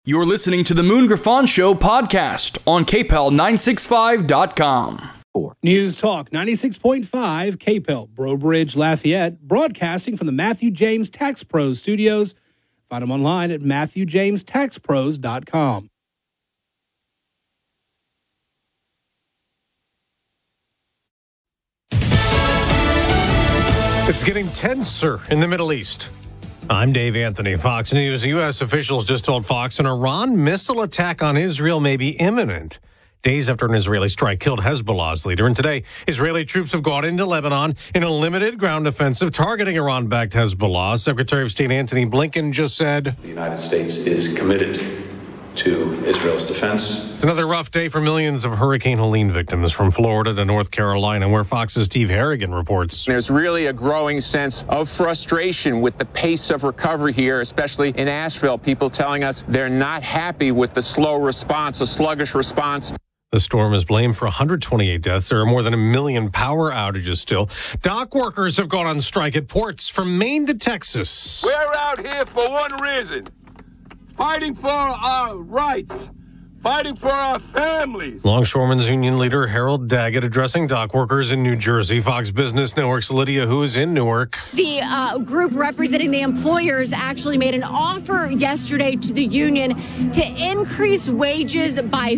You're listening to the Moon Griffon Show podcast on KPEL965.com. News Talk 96.5 KPEL, Breaux Bridge, Lafayette, broadcasting from the Matthew James Tax Pros studios. Find them online at MatthewJamesTaxPros.com. It's getting tenser in the Middle East. I'm Dave Anthony, Fox News. U.S. officials just told Fox an Iran missile attack on Israel may be imminent, days after an Israeli strike killed Hezbollah's leader. And today, Israeli troops have gone into Lebanon in a limited ground offensive targeting Iran-backed Hezbollah. Secretary of State Antony Blinken just said, "The United States is committed to Israel's defense." It's another rough day for millions of Hurricane Helene victims from Florida to North Carolina, where Fox's Steve Harrigan reports. There's really a growing sense of frustration with the pace of recovery here, especially in Asheville. People telling us they're not happy with the slow response, a sluggish response. The storm is blamed for 128 deaths. There are more than 1 million power outages still. Dock workers have gone on strike at ports from Maine to Texas. We're out here for one reason: fighting for our rights, fighting for our families. Longshoremen's union leader Harold Daggett addressing dock workers in New Jersey. Fox Business Network's Lydia, who is in Newark. The group representing the employers actually made an offer yesterday to the union to increase wages by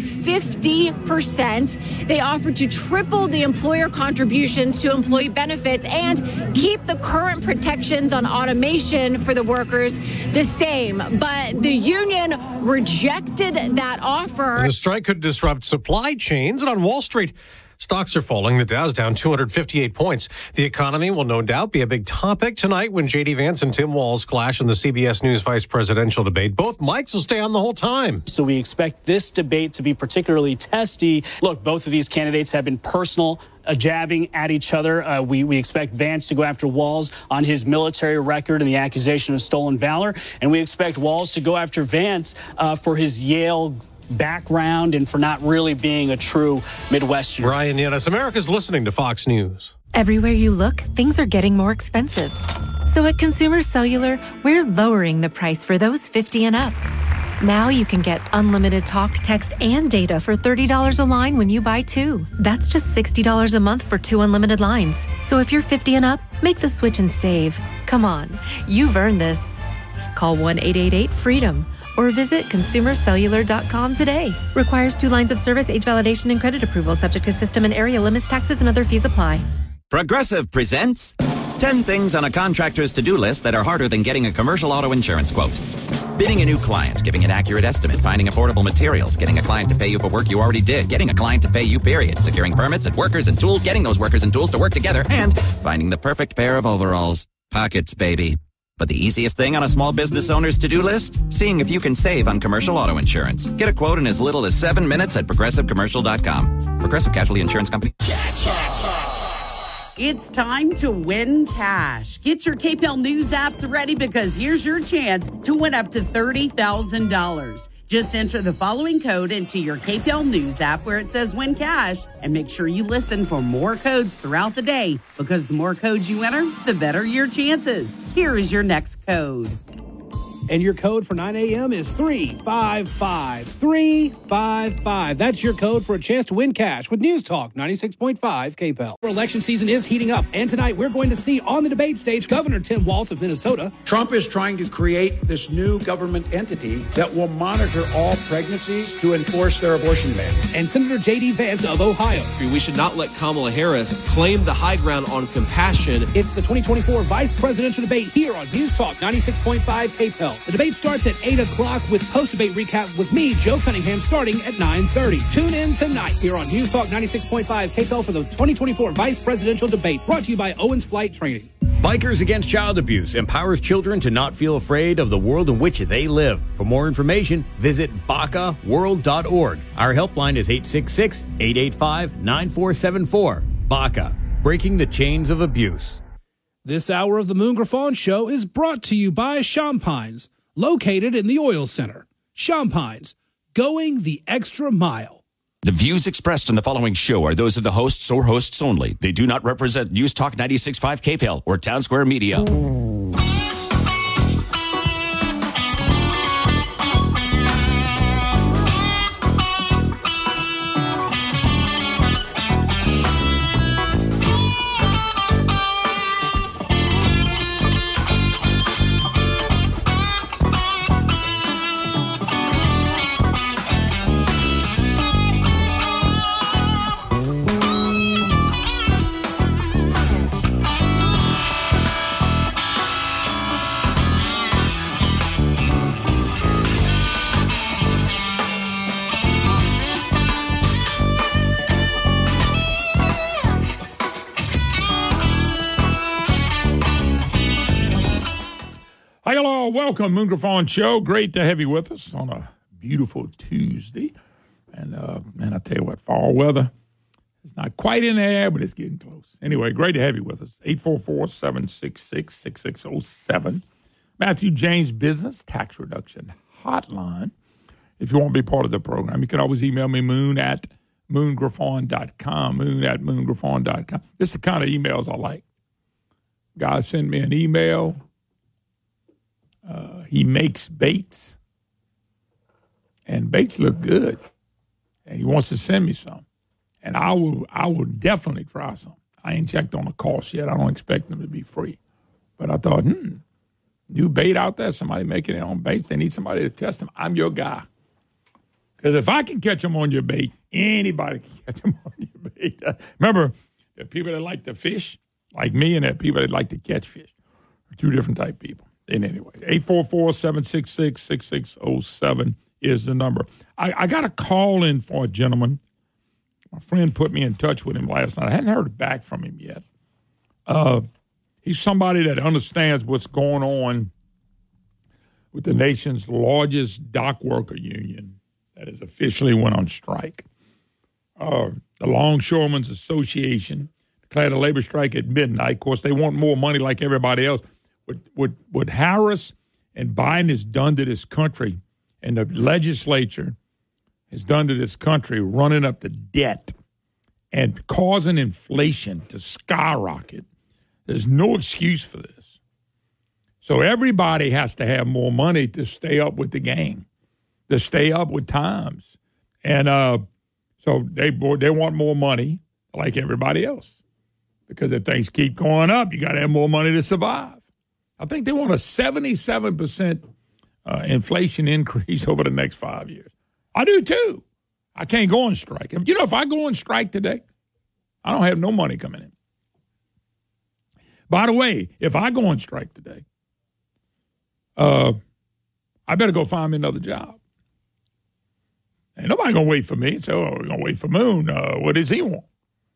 50%. They offered to triple the employer contributions to employee benefits and keep the current protections on automation for the workers the same. But the union rejected that offer. The strike could disrupt supply chains, and on Wall Street, stocks are falling. The Dow's down 258 points. The economy will no doubt be a big topic tonight when J.D. Vance and Tim Walz clash in the CBS News vice presidential debate. Both mics will stay on the whole time. So we expect this debate to be particularly testy. Look, both of these candidates have been personal, jabbing at each other. We expect Vance to go after Walz on his military record and the accusation of stolen valor. And we expect Walz to go after Vance for his Yale background and for not really being a true Midwestern. Ryan Yanis, America's listening to Fox News. Everywhere you look, things are getting more expensive. So at Consumer Cellular, we're lowering the price for those 50 and up. Now you can get unlimited talk, text, and data for $30 a line when you buy two. That's just $60 a month for 2 unlimited lines. So if you're 50 and up, make the switch and save. Come on, you've earned this. Call 1-888-FREEDOM. or visit consumercellular.com today. Requires 2 lines of service, age validation, and credit approval, subject to system and area limits, taxes, and other fees apply. Progressive presents 10 things on a contractor's to-do list that are harder than getting a commercial auto insurance quote. Bidding a new client, giving an accurate estimate, finding affordable materials, getting a client to pay you for work you already did, getting a client to pay you, period, securing permits and workers and tools, getting those workers and tools to work together, and finding the perfect pair of overalls. Pockets, baby. But the easiest thing on a small business owner's to-do list? Seeing if you can save on commercial auto insurance. Get a quote in as little as 7 minutes at ProgressiveCommercial.com. Progressive Casualty Insurance Company. It's time to win cash. Get your KPEL News apps ready because here's your chance to win up to $30,000. Just enter the following code into your KPEL News app where it says win cash, and make sure you listen for more codes throughout the day because the more codes you enter, the better your chances. Here is your next code. And your code for 9 a.m. is 355. 355. That's your code for a chance to win cash with News Talk 96.5 KPEL. Election season is heating up, and tonight we're going to see on the debate stage Governor Tim Walz of Minnesota. Trump is trying to create this new government entity that will monitor all pregnancies to enforce their abortion ban. And Senator J.D. Vance of Ohio. We should not let Kamala Harris claim the high ground on compassion. It's the 2024 vice presidential debate here on News Talk 96.5 KPEL. The debate starts at 8 o'clock with post-debate recap with me, Joe Cunningham, starting at 9:30. Tune in tonight here on News Talk 96.5 KPEL for the 2024 Vice Presidential Debate, brought to you by Owens Flight Training. Bikers Against Child Abuse empowers children to not feel afraid of the world in which they live. For more information, visit BACAworld.org. Our helpline is 866-885-9474. BACA, breaking the chains of abuse. This hour of the Moon Griffon Show is brought to you by Champagnes, located in the Oil Center. Champagnes, going the extra mile. The views expressed in the following show are those of the hosts or hosts only. They do not represent News Talk 96.5 KPEL or Town Square Media. y'all. Welcome, Moon Griffon Show. Great to have you with us on a beautiful Tuesday. And, man, I tell you what, fall weather is not quite in the air, but it's getting close. Anyway, great to have you with us. 844-766-6607. Matthew James Business Tax Reduction Hotline. If you want to be part of the program, you can always email me, moon@moongriffon.com, moon@moongriffon.com. This is the kind of emails I like. Guy sent me an email. He makes baits, and baits look good, and he wants to send me some. And I will definitely try some. I ain't checked on the cost yet. I don't expect them to be free. But I thought, new bait out there, somebody making their own baits. They need somebody to test them. I'm your guy. Because if I can catch them on your bait, anybody can catch them on your bait. Remember, there are people that like to fish, like me, and there are people that like to catch fish. Two different type of people. And anyway, 844-766-6607 is the number. I got a call in for a gentleman. My friend put me in touch with him last night. I hadn't heard back from him yet. He's somebody that understands what's going on with the nation's largest dock worker union that has officially went on strike. The Longshoremen's Association declared a labor strike at midnight. Of course, they want more money like everybody else. What Harris and Biden has done to this country and the legislature has done to this country, running up the debt and causing inflation to skyrocket, there's no excuse for this. So everybody has to have more money to stay up with the game, to stay up with times. And so they want more money like everybody else, because if things keep going up, you got to have more money to survive. I think they want a 77% inflation increase over the next 5 years. I do too. I can't go on strike. If I go on strike today, I don't have no money coming in. By the way, if I go on strike today, I better go find me another job. Ain't nobody going to wait for me. So we're going to wait for Moon. What does he want?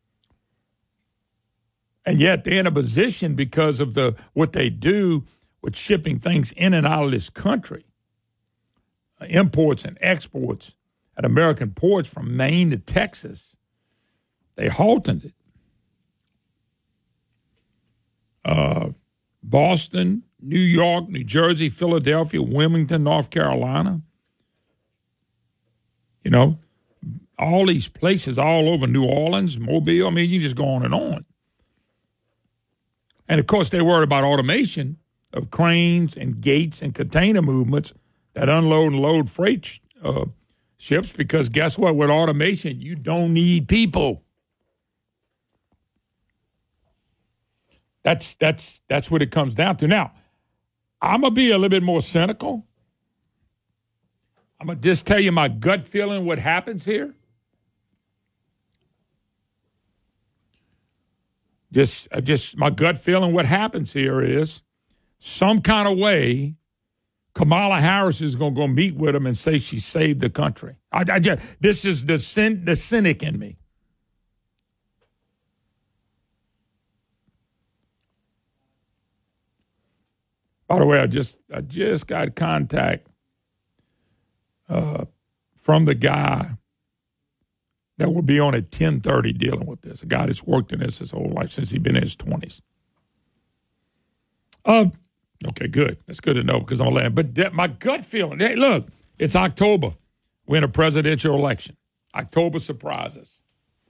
And yet they're in a position because of what they do with shipping things in and out of this country, imports and exports at American ports from Maine to Texas. They halted it. Boston, New York, New Jersey, Philadelphia, Wilmington, North Carolina. All these places all over New Orleans, Mobile. I mean, you just go on and on. And, of course, they worried about automation of cranes and gates and container movements that unload and load freight ships, because guess what? With automation, you don't need people. That's what it comes down to. Now, I'm going to be a little bit more cynical. I'm going to just tell you my gut feeling what happens here. Just my gut feeling what happens here is some kind of way Kamala Harris is going to go meet with him and say she saved the country. This is the cynic in me. By the way, I just got contact from the guy that will be on at 10:30 dealing with this, a guy that's worked in this his whole life since he's been in his 20s. Okay, good. That's good to know, because I'm going to land. But my gut feeling, hey, look, it's October. We're in a presidential election. October surprises.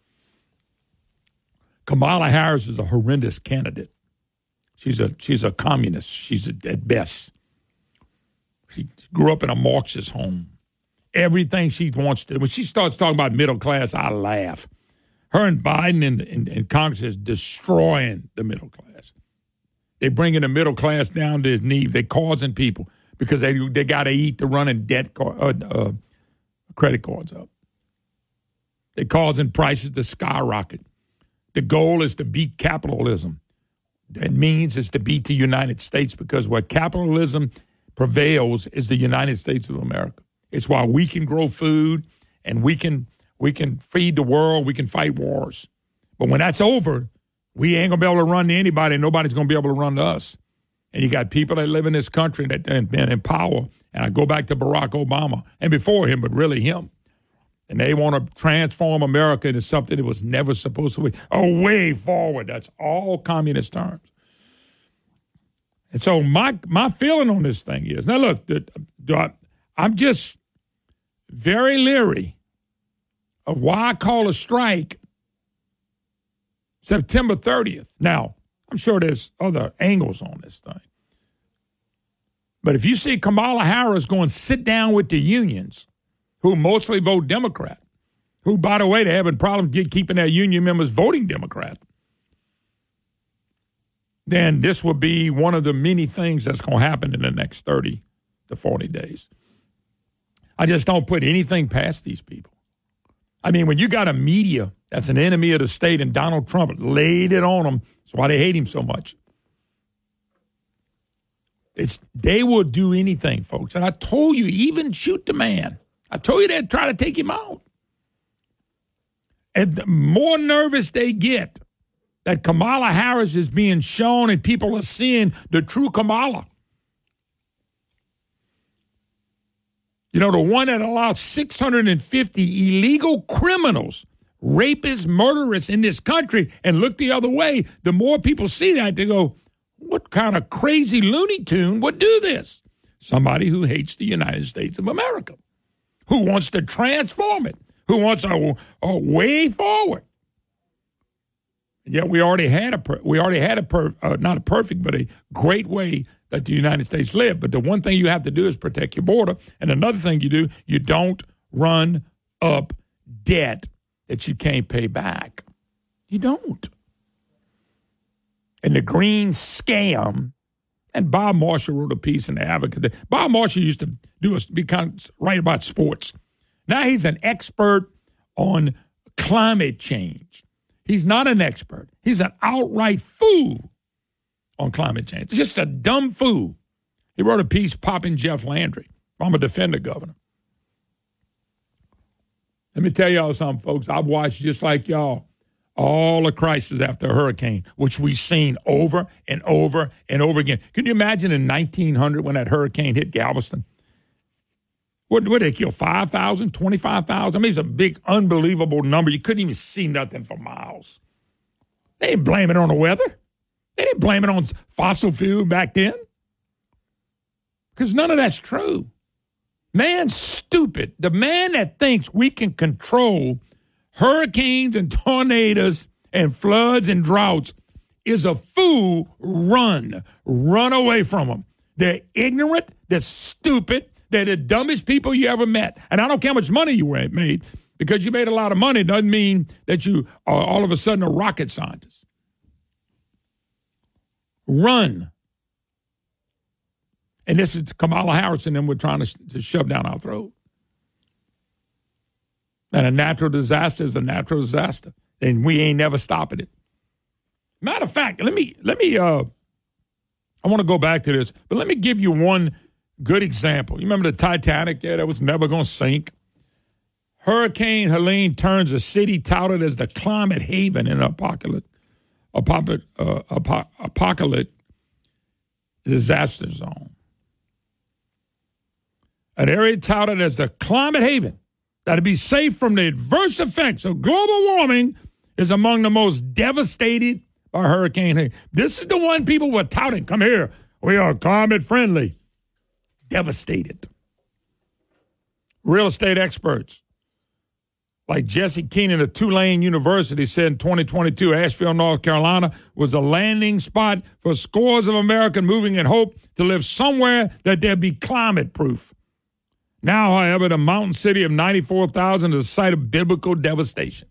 Kamala Harris is a horrendous candidate. She's a communist. She's at best. She grew up in a Marxist home. Everything she wants to, when she starts talking about middle class, I laugh. Her and Biden and Congress is destroying the middle class. They're bringing the middle class down to his knees. They're causing people because they got to eat the running credit cards up. They're causing prices to skyrocket. The goal is to beat capitalism. That means it's to beat the United States, because where capitalism prevails is the United States of America. It's why we can grow food and we can feed the world. We can fight wars. But when that's over, we ain't going to be able to run to anybody, and nobody's going to be able to run to us. And you got people that live in this country that have been in power. And I go back to Barack Obama, and before him, but really him. And they want to transform America into something that was never supposed to be. A way forward. That's all communist terms. And so my feeling on this thing is, now look, I'm just very leery of why I call a strike September 30th. Now, I'm sure there's other angles on this thing. But if you see Kamala Harris going sit down with the unions, who mostly vote Democrat, who, by the way, they're having problems keeping their union members voting Democrat, then this will be one of the many things that's going to happen in the next 30 to 40 days. I just don't put anything past these people. I mean, when you got a media that's an enemy of the state and Donald Trump laid it on them, that's why they hate him so much. They will do anything, folks. And I told you, even shoot the man. I told you they'd try to take him out. And the more nervous they get that Kamala Harris is being shown and people are seeing the true Kamala. You know, the one that allowed 650 illegal criminals, rapists, murderers in this country and look the other way, the more people see that, they go, what kind of crazy Looney Tune would do this? Somebody who hates the United States of America, who wants to transform it, who wants a way forward. And yet we already had not a perfect, but a great way that the United States lived. But the one thing you have to do is protect your border. And another thing you do, you don't run up debt that you can't pay back. You don't. And the green scam, and Bob Marshall wrote a piece in The Advocate. Bob Marshall used to write about sports. Now he's an expert on climate change. He's not an expert. He's an outright fool on climate change. Just a dumb fool. He wrote a piece popping Jeff Landry, former Defender governor. Let me tell y'all something, folks. I've watched, just like y'all, all the crises after a hurricane, which we've seen over and over and over again. Can you imagine in 1900 when that hurricane hit Galveston? What did they kill, 5,000, 25,000? I mean, it's a big, unbelievable number. You couldn't even see nothing for miles. They didn't blame it on the weather. They didn't blame it on fossil fuel back then. Because none of that's true. Man's stupid. The man that thinks we can control hurricanes and tornadoes and floods and droughts is a fool. Run away from them. They're ignorant. They're stupid. They're the dumbest people you ever met. And I don't care how much money you made. Because you made a lot of money doesn't mean that you are all of a sudden a rocket scientist. Run. And this is Kamala Harris and them we're trying to shove down our throat. And a natural disaster is a natural disaster. And we ain't never stopping it. Matter of fact, let me I want to go back to this, but let me give you one good example. You remember the Titanic there that was never going to sink? Hurricane Helene turns a city touted as the climate haven in an apocalyptic disaster zone. An area touted as the climate haven that'll be safe from the adverse effects of global warming is among the most devastated by Hurricane Helene. This is the one people were touting. Come here. We are climate friendly. Devastated. Real estate experts like Jesse Keenan of Tulane University said in 2022, Asheville, North Carolina was a landing spot for scores of Americans moving in hope to live somewhere that they'd be climate proof. Now, however, the mountain city of 94,000 is a site of biblical devastation.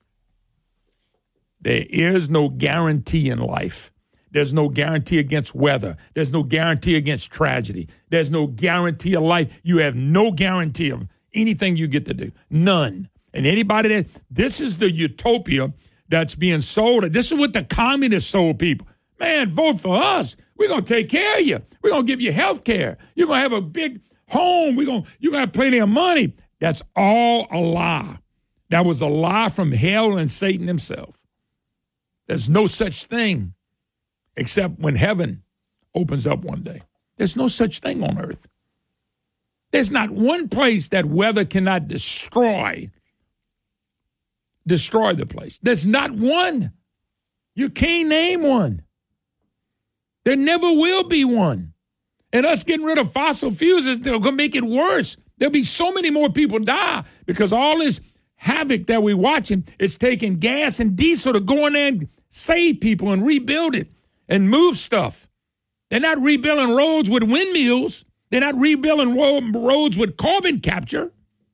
There is no guarantee in life. There's no guarantee against weather. There's no guarantee against tragedy. There's no guarantee of life. You have no guarantee of anything you get to do. None. And anybody this is the utopia that's being sold. This is what the communists sold people. Man, vote for us. We're going to take care of you. We're going to give you health care. You're going to have a big home. You're going to have plenty of money. That's all a lie. That was a lie from hell and Satan himself. There's no such thing except when heaven opens up one day. There's no such thing on earth. There's not one place that weather cannot destroy the place. There's not one. You can't name one. There never will be one. And us getting rid of fossil fuels is going to make it worse. There'll be so many more people die because all this havoc that we're watching, it's taking gas and diesel to go in there and save people and rebuild it and move stuff. They're not rebuilding roads with windmills. They're not rebuilding roads with carbon capture.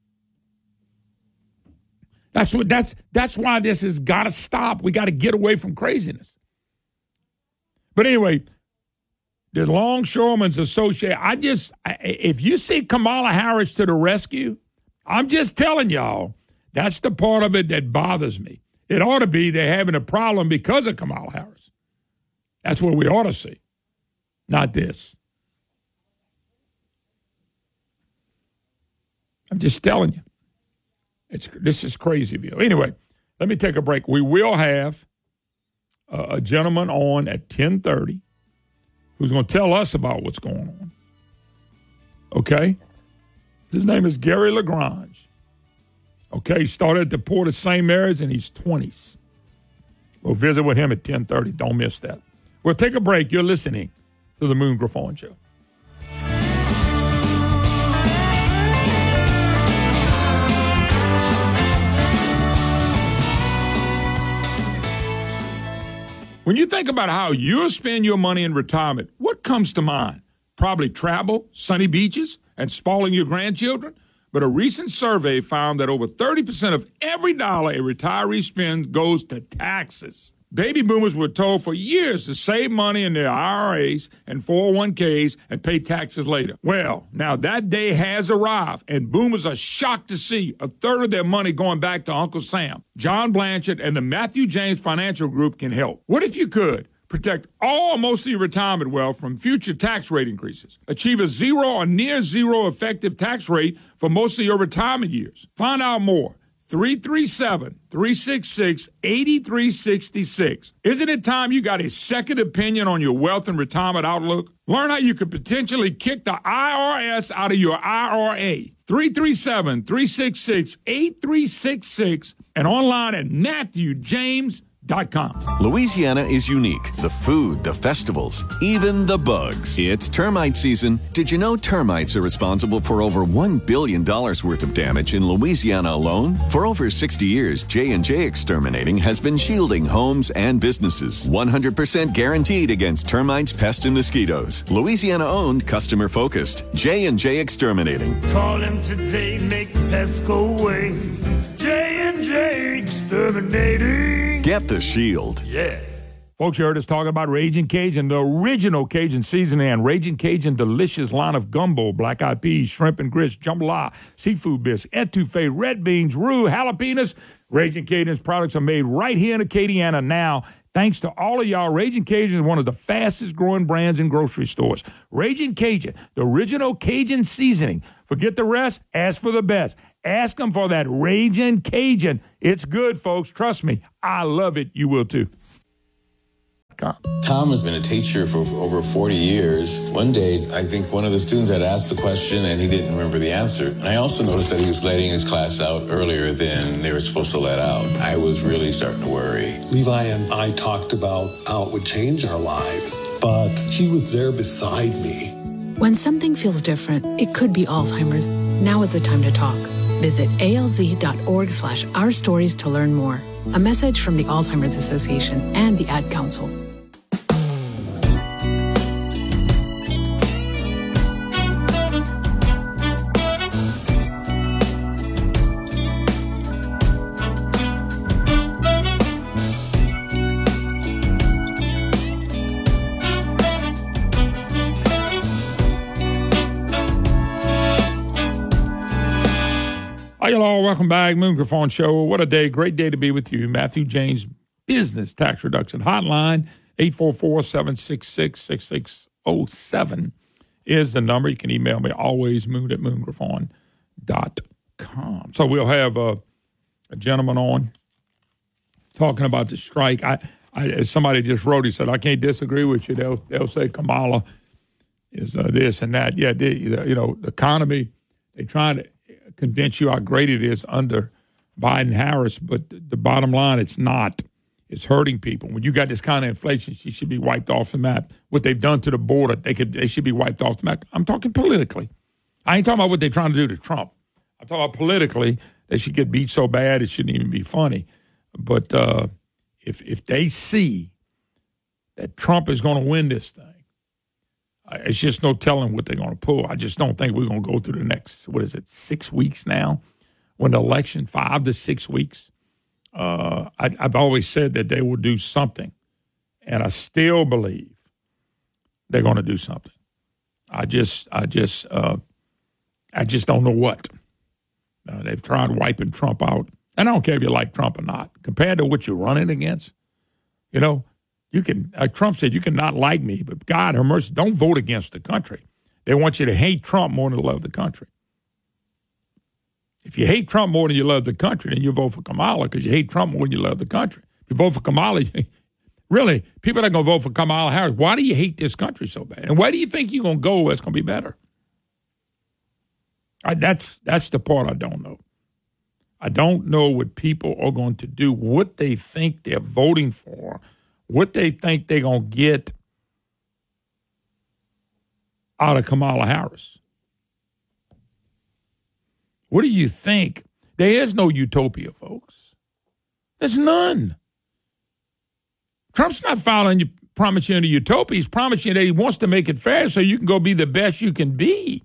That's why this has got to stop. We got to get away from craziness. But anyway, the Longshoremen's Association, if you see Kamala Harris to the rescue, I'm just telling y'all, that's the part of it that bothers me. It ought to be they're having a problem because of Kamala Harris. That's what we ought to see, not this. I'm just telling you. This is crazy, Bill. Anyway, let me take a break. We will have a gentleman on at 10:30 who's going to tell us about what's going on. Okay? His name is Gary LaGrange. Okay, he started at the Port of St. Mary's in his 20s. We'll visit with him at 10:30. Don't miss that. We'll take a break. You're listening to the Moon Griffon Show. When you think about how you'll spend your money in retirement, what comes to mind? Probably travel, sunny beaches, and spoiling your grandchildren. But a recent survey found that over 30% of every dollar a retiree spends goes to taxes. Baby boomers were told for years to save money in their IRAs and 401ks and pay taxes later. Well, now that day has arrived, and boomers are shocked to see a third of their money going back to Uncle Sam. John Blanchard and the Matthew James Financial Group can help. What if you could protect all or most of your retirement wealth from future tax rate increases? Achieve a zero or near zero effective tax rate for most of your retirement years. Find out more. 337-366-8366. Isn't it time you got a second opinion on your wealth and retirement outlook? Learn how you could potentially kick the IRS out of your IRA. 337-366-8366 and online at MatthewJames.com. Louisiana is unique. The food, the festivals, even the bugs. It's termite season. Did you know termites are responsible for over $1 billion worth of damage in Louisiana alone? For over 60 years, J&J Exterminating has been shielding homes and businesses. 100% guaranteed against termites, pests, and mosquitoes. Louisiana-owned, customer-focused. J&J Exterminating. Call him today, make the pests go away. J&J Exterminating. Get the shield. Yeah. Folks, you heard us talking about Raging Cajun, the original Cajun seasoning, and Raging Cajun delicious line of gumbo, black-eyed peas, shrimp and grits, jambalaya, seafood bisque, etouffee, red beans, roux, jalapenos. Raging Cajun's products are made right here in Acadiana now. Thanks to all of y'all, Raging Cajun is one of the fastest growing brands in grocery stores. Raging Cajun, the original Cajun seasoning. Forget the rest, ask for the best. Ask them for that Raging Cajun. It's good, folks. Trust me. I love it. You will, too. Tom has been a teacher for over 40 years. One day, I think one of the students had asked the question and he didn't remember the answer. And I also noticed that he was letting his class out earlier than they were supposed to let out. I was really starting to worry. Levi and I talked about how it would change our lives, but he was there beside me. When something feels different, it could be Alzheimer's. Now is the time to talk. Visit alz.org/ourstories to learn more. A message from the Alzheimer's Association and the Ad Council. Hi, y'all. Welcome back. Moon Griffon Show. What a day. Great day to be with you. Matthew James Business Tax Reduction Hotline, 844-766-6607 is the number. You can email me always, moon@moongriffon.com. So we'll have a gentleman on talking about the strike. As somebody just wrote, he said, I can't disagree with you. They'll say Kamala is this and that. Yeah, the economy, they trying to convince you how great it is under Biden-Harris, but the bottom line, it's not. It's hurting people. When you got this kind of inflation, she should be wiped off the map. What they've done to the border, they should be wiped off the map. I'm talking politically. I ain't talking about what they're trying to do to Trump. I'm talking about politically. They should get beat so bad it shouldn't even be funny. But if they see that Trump is going to win this thing, it's just no telling what they're going to pull. I just don't think we're going to go through the next, 6 weeks now, when the election, 5 to 6 weeks. I've always said that they will do something, and I still believe they're going to do something. I just don't know what. They've tried wiping Trump out. And I don't care if you like Trump or not. Compared to what you're running against, you can, Trump said, you can not like me, but God, have mercy, don't vote against the country. They want you to hate Trump more than love the country. If you hate Trump more than you love the country, then you vote for Kamala because you hate Trump more than you love the country. If you vote for Kamala, really, people that are going to vote for Kamala Harris, why do you hate this country so bad? And why do you think you're going to go where it's going to be better? That's the part I don't know. I don't know what people are going to do, what they think they're voting for, what they think they're going to get out of Kamala Harris. What do you think? There is no utopia, folks. There's none. Trump's not promising you a utopia. He's promising you that he wants to make it fair so you can go be the best you can be.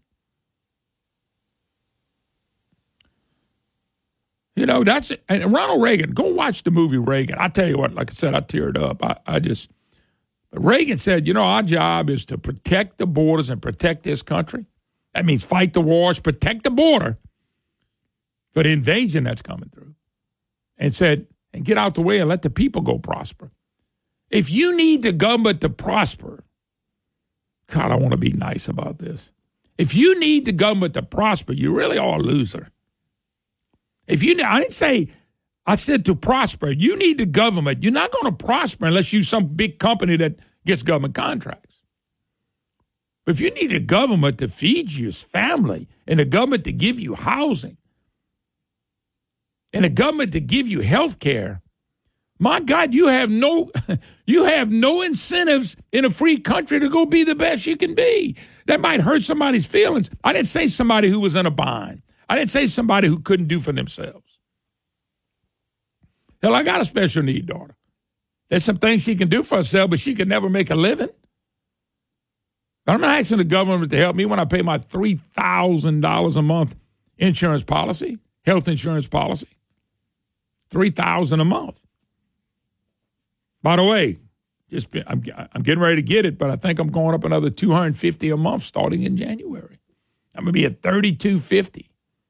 That's it. And Ronald Reagan, go watch the movie Reagan. I tell you what, like I said, I teared up. But Reagan said, our job is to protect the borders and protect this country. That means fight the wars, protect the border for the invasion that's coming through. And said, and get out the way and let the people go prosper. If you need the government to prosper, God, I want to be nice about this. If you need the government to prosper, you really are a loser. I said to prosper. You need the government. You're not going to prosper unless you're some big company that gets government contracts. But if you need the government to feed your family and the government to give you housing and the government to give you health care, my God, you have no incentives in a free country to go be the best you can be. That might hurt somebody's feelings. I didn't say somebody who was in a bind. I didn't say somebody who couldn't do for themselves. Hell, I got a special need daughter. There's some things she can do for herself, but she can never make a living. I'm not asking the government to help me when I pay my $3,000 a month insurance policy, health insurance policy. $3,000 a month. By the way, I'm getting ready to get it, but I think I'm going up another $250 a month starting in January. I'm going to be at $3,250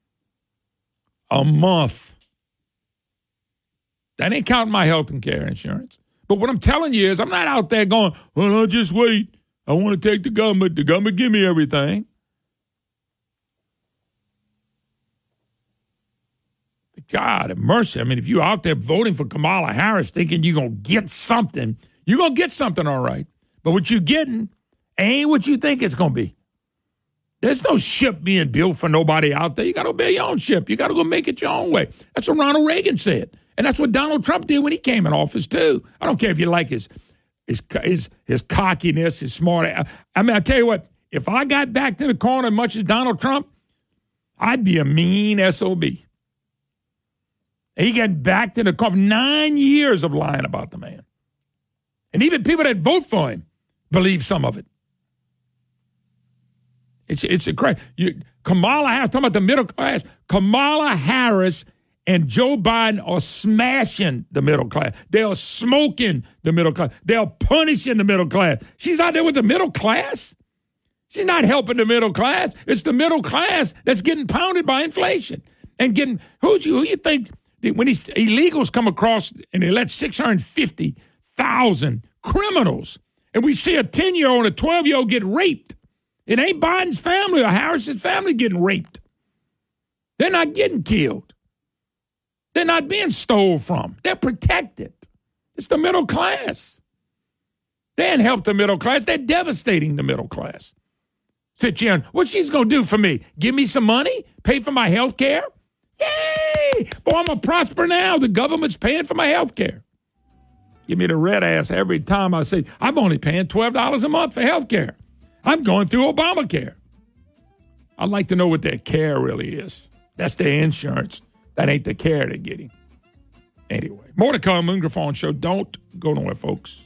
a month. That ain't counting my health and care insurance. But what I'm telling you is I'm not out there going, well, I'll just wait. I want to take the government. The government give me everything. God have mercy. I mean, if you're out there voting for Kamala Harris thinking you're going to get something, you're going to get something all right. But what you're getting ain't what you think it's going to be. There's no ship being built for nobody out there. You got to build your own ship. You got to go make it your own way. That's what Ronald Reagan said. And that's what Donald Trump did when he came in office, too. I don't care if you like his cockiness, his smart. I mean, I tell you what, if I got back to the corner as much as Donald Trump, I'd be a mean SOB. He got back to the corner. 9 years of lying about the man. And even people that vote for him believe some of it. It's a crazy. Kamala Harris, talking about the middle class. Kamala Harris and Joe Biden are smashing the middle class. They are smoking the middle class. They are punishing the middle class. She's out there with the middle class. She's not helping the middle class. It's the middle class that's getting pounded by inflation. And getting, who you think, when these illegals come across and they let 650,000 criminals, and we see a 10-year-old and a 12-year-old get raped. It ain't Biden's family or Harris's family getting raped. They're not getting killed. They're not being stole from. They're protected. It's the middle class. They ain't help the middle class. They're devastating the middle class. Sit here and, what she's going to do for me? Give me some money? Pay for my health care? Yay! Boy, I'm a prosper now. The government's paying for my health care. Give me the red ass every time I say, I'm only paying $12 a month for health care. I'm going through Obamacare. I'd like to know what their care really is. That's their insurance. That ain't the care they're getting. Anyway, more to come. Moon Griffon Show. Don't go nowhere, folks.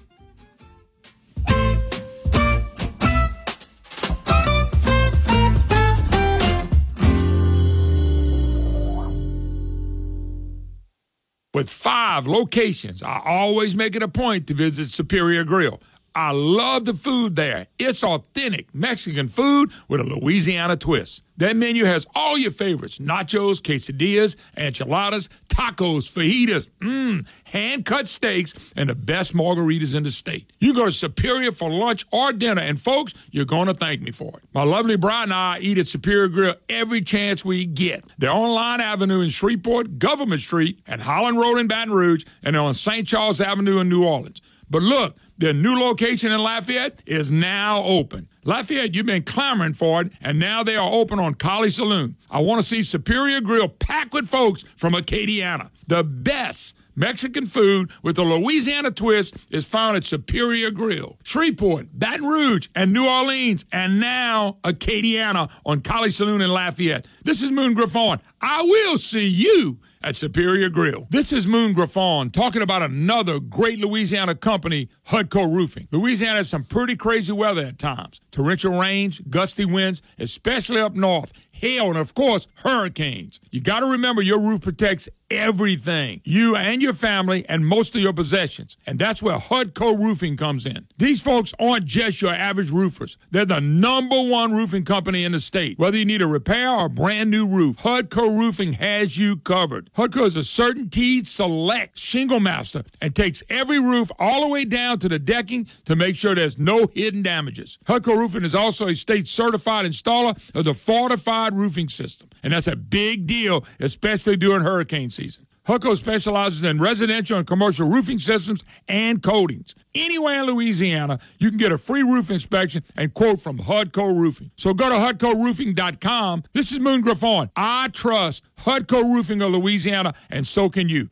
With 5 locations, I always make it a point to visit Superior Grill. I love the food there. It's authentic Mexican food with a Louisiana twist. That menu has all your favorites: nachos, quesadillas, enchiladas, tacos, fajitas, hand-cut steaks, and the best margaritas in the state. You go to Superior for lunch or dinner, and folks, you're going to thank me for it. My lovely bride and I eat at Superior Grill every chance we get. They're on Line Avenue in Shreveport, Government Street, and Holland Road in Baton Rouge, and they're on St. Charles Avenue in New Orleans. But look, their new location in Lafayette is now open. Lafayette, you've been clamoring for it, and now they are open on College Saloon. I want to see Superior Grill packed with folks from Acadiana. The best Mexican food with a Louisiana twist is found at Superior Grill. Shreveport, Baton Rouge, and New Orleans, and now Acadiana on College Saloon in Lafayette. This is Moon Griffon. I will see you at Superior Grill. This is Moon Griffon talking about another great Louisiana company, Hudco Roofing. Louisiana has some pretty crazy weather at times. Torrential rains, gusty winds, especially up north. Hail, and of course, hurricanes. You got to remember your roof protects everything. You and your family and most of your possessions. And that's where Hudco Roofing comes in. These folks aren't just your average roofers. They're the #1 roofing company in the state. Whether you need a repair or a brand new roof, Hudco Roofing has you covered. Hudco is a CertainTeed Select Shingle Master and takes every roof all the way down to the decking to make sure there's no hidden damages. Hudco Roofing is also a state certified installer of the Fortified Roofing System, and that's a big deal, especially during hurricane season. Hudco specializes in residential and commercial roofing systems and coatings. Anywhere in Louisiana, you can get a free roof inspection and quote from Hudco Roofing. So go to HudcoRoofing.com. This is Moon Griffon. I trust Hudco Roofing of Louisiana, and so can you.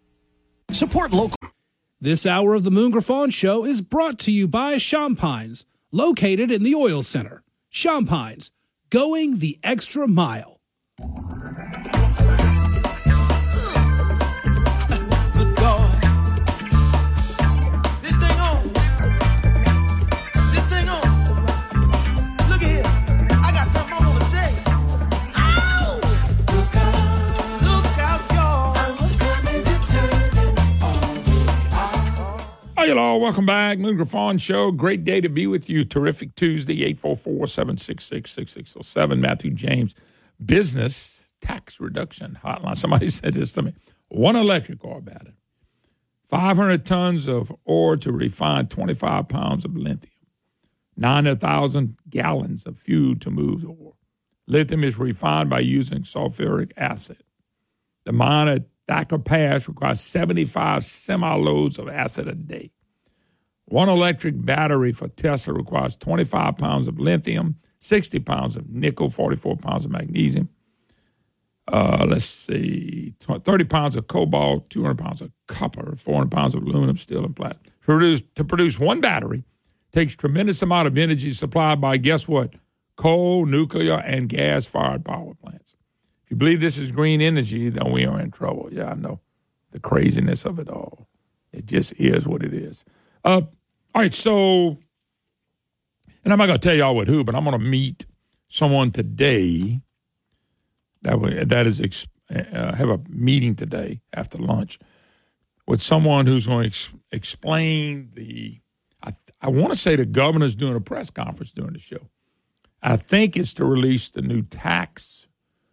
Support local. This hour of the Moon Griffon Show is brought to you by Champagnes, located in the Oil Center. Champagnes, going the extra mile. Hello, welcome back. Moon Griffon Show. Great day to be with you. Terrific Tuesday, 844-766-6607. Matthew James Business Tax Reduction Hotline. Somebody said this to me. One electric ore battery, 500 tons of ore to refine 25 pounds of lithium, 900,000 gallons of fuel to move the ore. Lithium is refined by using sulfuric acid. The mine at Thacker Pass requires 75 semi-loads of acid a day. One electric battery for Tesla requires 25 pounds of lithium, 60 pounds of nickel, 44 pounds of magnesium. 30 pounds of cobalt, 200 pounds of copper, 400 pounds of aluminum, steel, and platinum. To produce one battery takes tremendous amount of energy supplied by, guess what? Coal, nuclear, and gas-fired power plants. If you believe this is green energy, then we are in trouble. Yeah, I know. The craziness of it all. It just is what it is. All right, so, and I'm not going to tell y'all with who, but I'm going to meet someone today that is have a meeting today after lunch with someone who's going to explain I want to say the governor's doing a press conference during the show. I think it's to release the new tax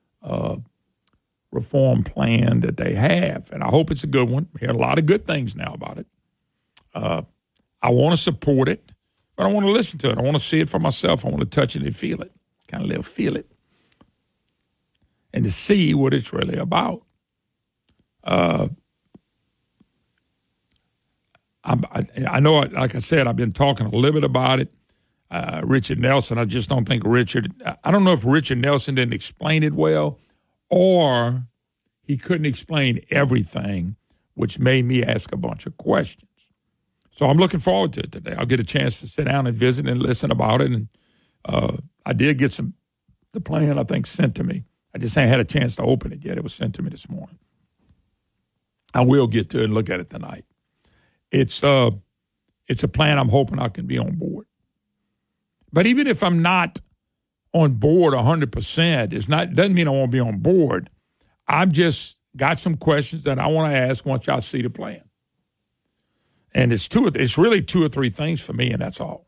reform plan that they have, and I hope it's a good one. We hear a lot of good things now about it. I want to support it, but I want to listen to it. I want to see it for myself. I want to touch it and feel it, kind of feel it, and to see what it's really about. I know, like I said, I've been talking a little bit about it. Richard Nelson, I just don't think I don't know if Richard Nelson didn't explain it well or he couldn't explain everything, which made me ask a bunch of questions. So I'm looking forward to it today. I'll get a chance to sit down and visit and listen about it. And I did get the plan, I think, sent to me. I just ain't had a chance to open it yet. It was sent to me this morning. I will get to it and look at it tonight. It's a plan I'm hoping I can be on board. But even if I'm not on board 100%, doesn't mean I won't be on board. I've just got some questions that I want to ask once y'all see the plan. And it's really two or three things for me, and that's all.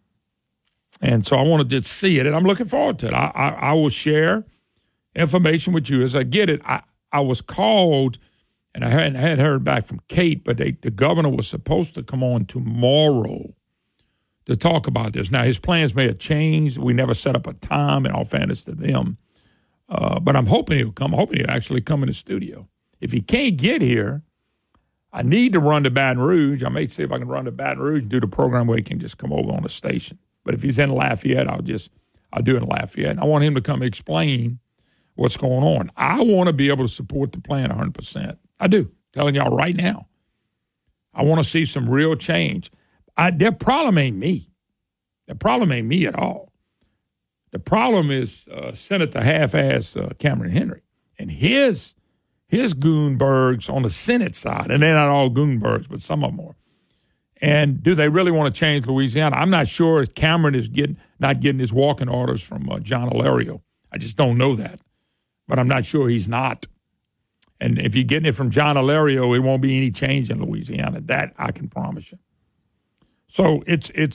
And so I want to just see it, and I'm looking forward to it. I will share information with you as I get it. I was called, and I hadn't heard back from Kate, but the governor was supposed to come on tomorrow to talk about this. Now, his plans may have changed. We never set up a time, in all fairness to them. But I'm hoping he'll come. I'm hoping he'll actually come in the studio. If he can't get here, I need to run to Baton Rouge. I may see if I can run to Baton Rouge and do the program where he can just come over on the station. But if he's in Lafayette, I'll do it in Lafayette. I want him to come explain what's going on. I want to be able to support the plan 100%. I do. Telling y'all right now. I want to see some real change. Their problem ain't me. The problem ain't me at all. The problem is Senator half-ass Cameron Henry and his goonbergs on the Senate side. And they're not all goonbergs, but some of them are. And do they really want to change Louisiana? I'm not sure if Cameron is not getting his walking orders from John Alario. I just don't know that. But I'm not sure he's not. And if you're getting it from John Alario, it won't be any change in Louisiana. That I can promise you. So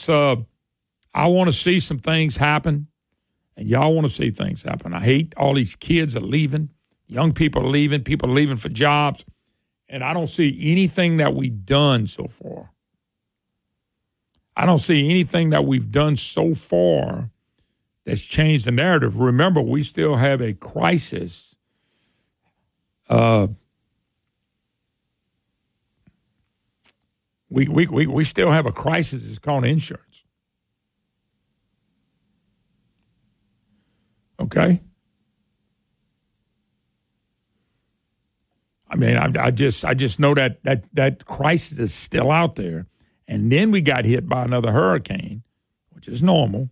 I want to see some things happen, and y'all want to see things happen. I hate all these kids are leaving, young people are leaving, people are leaving for jobs, and I don't see anything that we've done so far. I don't see anything that we've done so far that's changed the narrative. Remember, we still have a crisis. We still have a crisis. It's called insurance. Okay? I mean, I just know that crisis is still out there. And then we got hit by another hurricane, which is normal.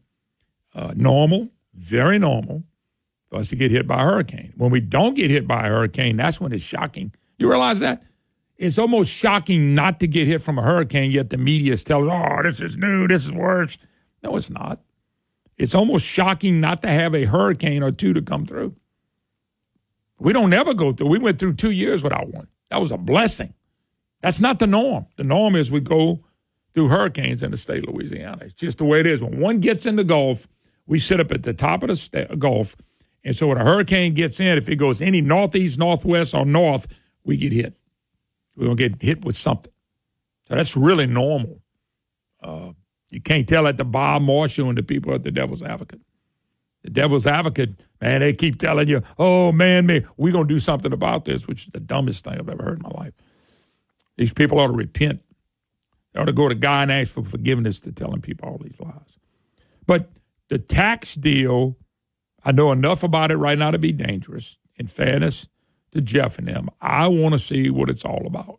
Very normal for us to get hit by a hurricane. When we don't get hit by a hurricane, that's when it's shocking. You realize that? It's almost shocking not to get hit from a hurricane, yet the media is telling, oh, this is new, this is worse. No, it's not. It's almost shocking not to have a hurricane or two to come through. We don't ever go through. We went through 2 years without one. That was a blessing. That's not the norm. The norm is we go through hurricanes in the state of Louisiana. It's just the way it is. When one gets in the Gulf, we sit up at the top of the Gulf, and so when a hurricane gets in, if it goes any northeast, northwest, or north, we get hit. We're going to get hit with something. So that's really normal. You can't tell at the Bob Marshall and the people at the Devil's Advocate. The Devil's Advocate, man, they keep telling you, oh, man, we're going to do something about this, which is the dumbest thing I've ever heard in my life. These people ought to repent. They ought to go to God and ask for forgiveness to telling people all these lies. But the tax deal, I know enough about it right now to be dangerous. In fairness to Jeff and them, I want to see what it's all about.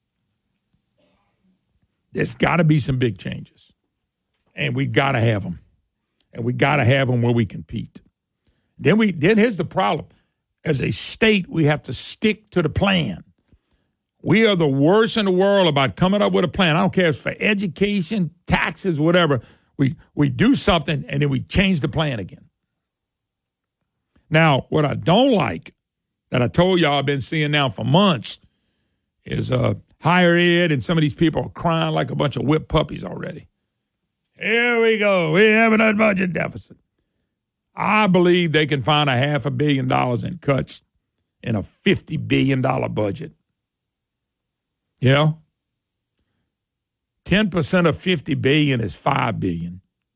There's got to be some big changes, and we got to have them, and we got to have them where we compete. Then here's the problem: as a state, we have to stick to the plan. We are the worst in the world about coming up with a plan. I don't care if it's for education, taxes, whatever. We do something, and then we change the plan again. Now, what I don't like, that I told y'all I've been seeing now for months, is higher ed, and some of these people are crying like a bunch of whipped puppies already. Here we go. We have a budget deficit. I believe they can find $500 million in cuts in a $50 billion budget. You know? 10% of $50 billion is $5 billion.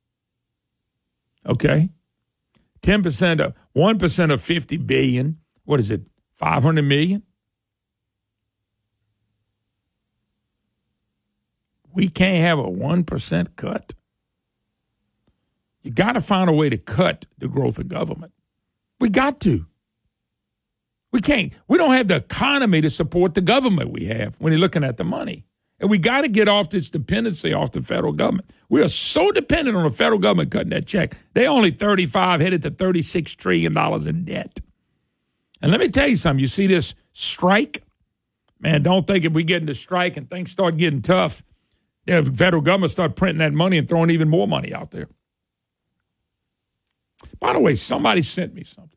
Okay? 1% of $50 billion, what is it, $500 million? We can't have a 1% cut. You got to find a way to cut the growth of government. We got to. We can't. We don't have the economy to support the government we have when you're looking at the money. And we got to get off this dependency off the federal government. We are so dependent on the federal government cutting that check. They only 35 headed to $36 trillion in debt. And let me tell you something. You see this strike? Man, don't think if we get into strike and things start getting tough, the federal government start printing that money and throwing even more money out there. By the way, somebody sent me something.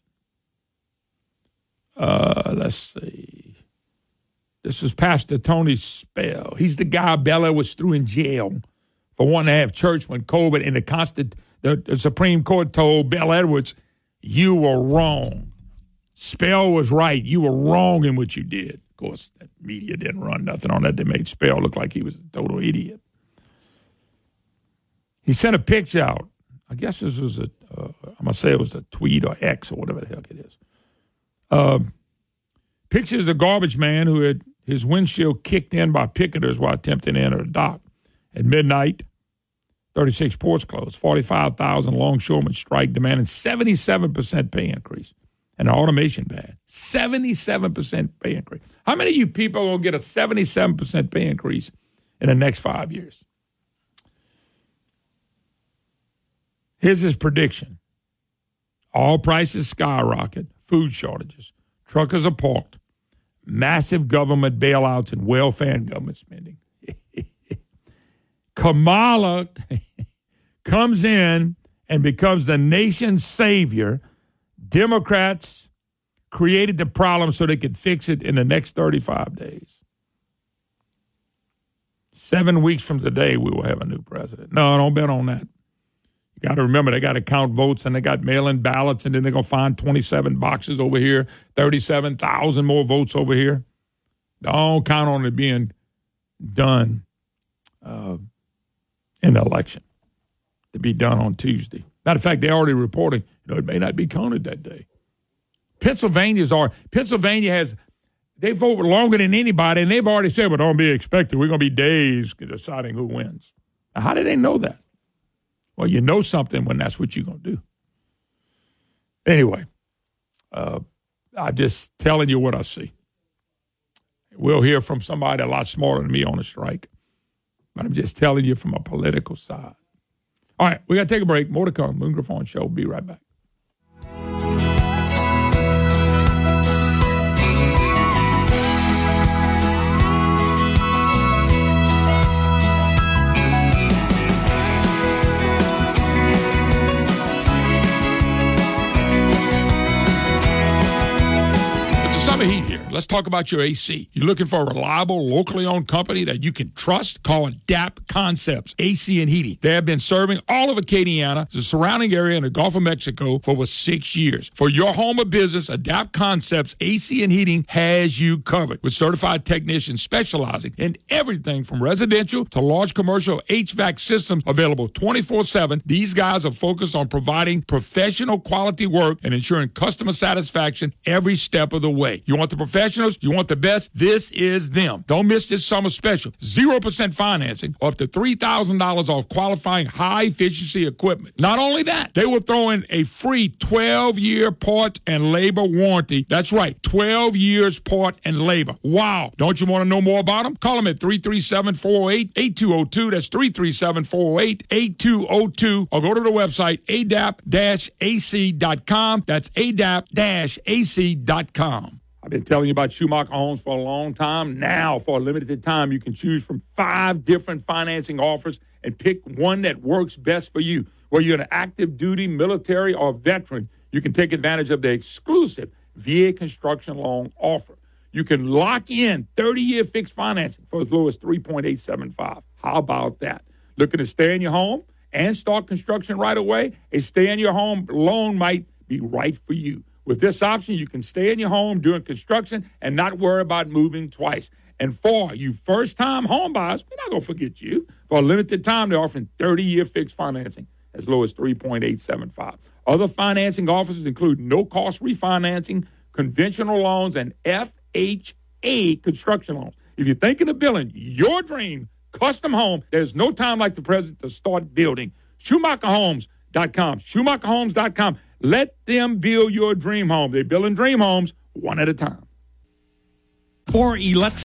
Let's see. This was Pastor Tony Spell. He's the guy Bel Edwards threw in jail for wanting to have church when COVID, and the Supreme Court told Bel Edwards, you were wrong. Spell was right. You were wrong in what you did. Of course, that media didn't run nothing on that. They made Spell look like he was a total idiot. He sent a picture out. I guess this was I'm going to say it was a tweet or X or whatever the heck it is. Pictures of a garbage man who had his windshield kicked in by picketers while attempting to enter a dock. At midnight, 36 ports closed, 45,000 longshoremen strike demanding 77% pay increase and an automation ban. 77% pay increase. How many of you people will get a 77% pay increase in the next 5 years? Here's his prediction. All prices skyrocket, food shortages, truckers are parked, massive government bailouts and welfare and government spending. Kamala comes in and becomes the nation's savior. Democrats created the problem so they could fix it in the next 35 days. 7 weeks from today, we will have a new president. No, don't bet on that. You got to remember, they got to count votes, and they got mail-in ballots, and then they're going to find 27 boxes over here, 37,000 more votes over here. Don't count on it being done in the election, to be done on Tuesday. Matter of fact, they're already reporting, it may not be counted that day. Pennsylvania has, they vote longer than anybody, and they've already said, well, don't be expected. We're going to be days deciding who wins. Now, how did they know that? Well, you know something when that's what you're going to do. Anyway, I'm just telling you what I see. We'll hear from somebody a lot smarter than me on the strike. But I'm just telling you from a political side. All right, we got to take a break. More to come. Moon Griffon Show. We'll be right back. Heat here. Let's talk about your AC. You're looking for a reliable, locally owned company that you can trust? Call Adapt Concepts AC and Heating. They have been serving all of Acadiana, the surrounding area, in the Gulf of Mexico for over 6 years. For your home or business, Adapt Concepts AC and Heating has you covered with certified technicians specializing in everything from residential to large commercial HVAC systems available 24/7. These guys are focused on providing professional quality work and ensuring customer satisfaction every step of the way. You want the professionals? You want the best? This is them. Don't miss this summer special. 0% financing, up to $3,000 off qualifying high-efficiency equipment. Not only that, they will throw in a free 12-year part and labor warranty. That's right, 12 years part and labor. Wow. Don't you want to know more about them? Call them at 337-408-8202. That's 337-408-8202. Or go to the website, adapt-ac.com. That's adapt-ac.com. I've been telling you about Schumacher Homes for a long time. Now, for a limited time, you can choose from 5 different financing offers and pick one that works best for you. Whether you're an active duty, military, or veteran, you can take advantage of the exclusive VA construction loan offer. You can lock in 30-year fixed financing for as low as 3.875. How about that? Looking to stay in your home and start construction right away? A stay-in-your-home loan might be right for you. With this option, you can stay in your home during construction and not worry about moving twice. And for you first-time home buyers, we're not going to forget you. For a limited time, they're offering 30-year fixed financing as low as 3.875. Other financing offers include no-cost refinancing, conventional loans, and FHA construction loans. If you're thinking of building your dream Custom home. There's no time like the present to start building. SchumacherHomes.com. SchumacherHomes.com. Let them build your dream home. They're building dream homes one at a time. For election.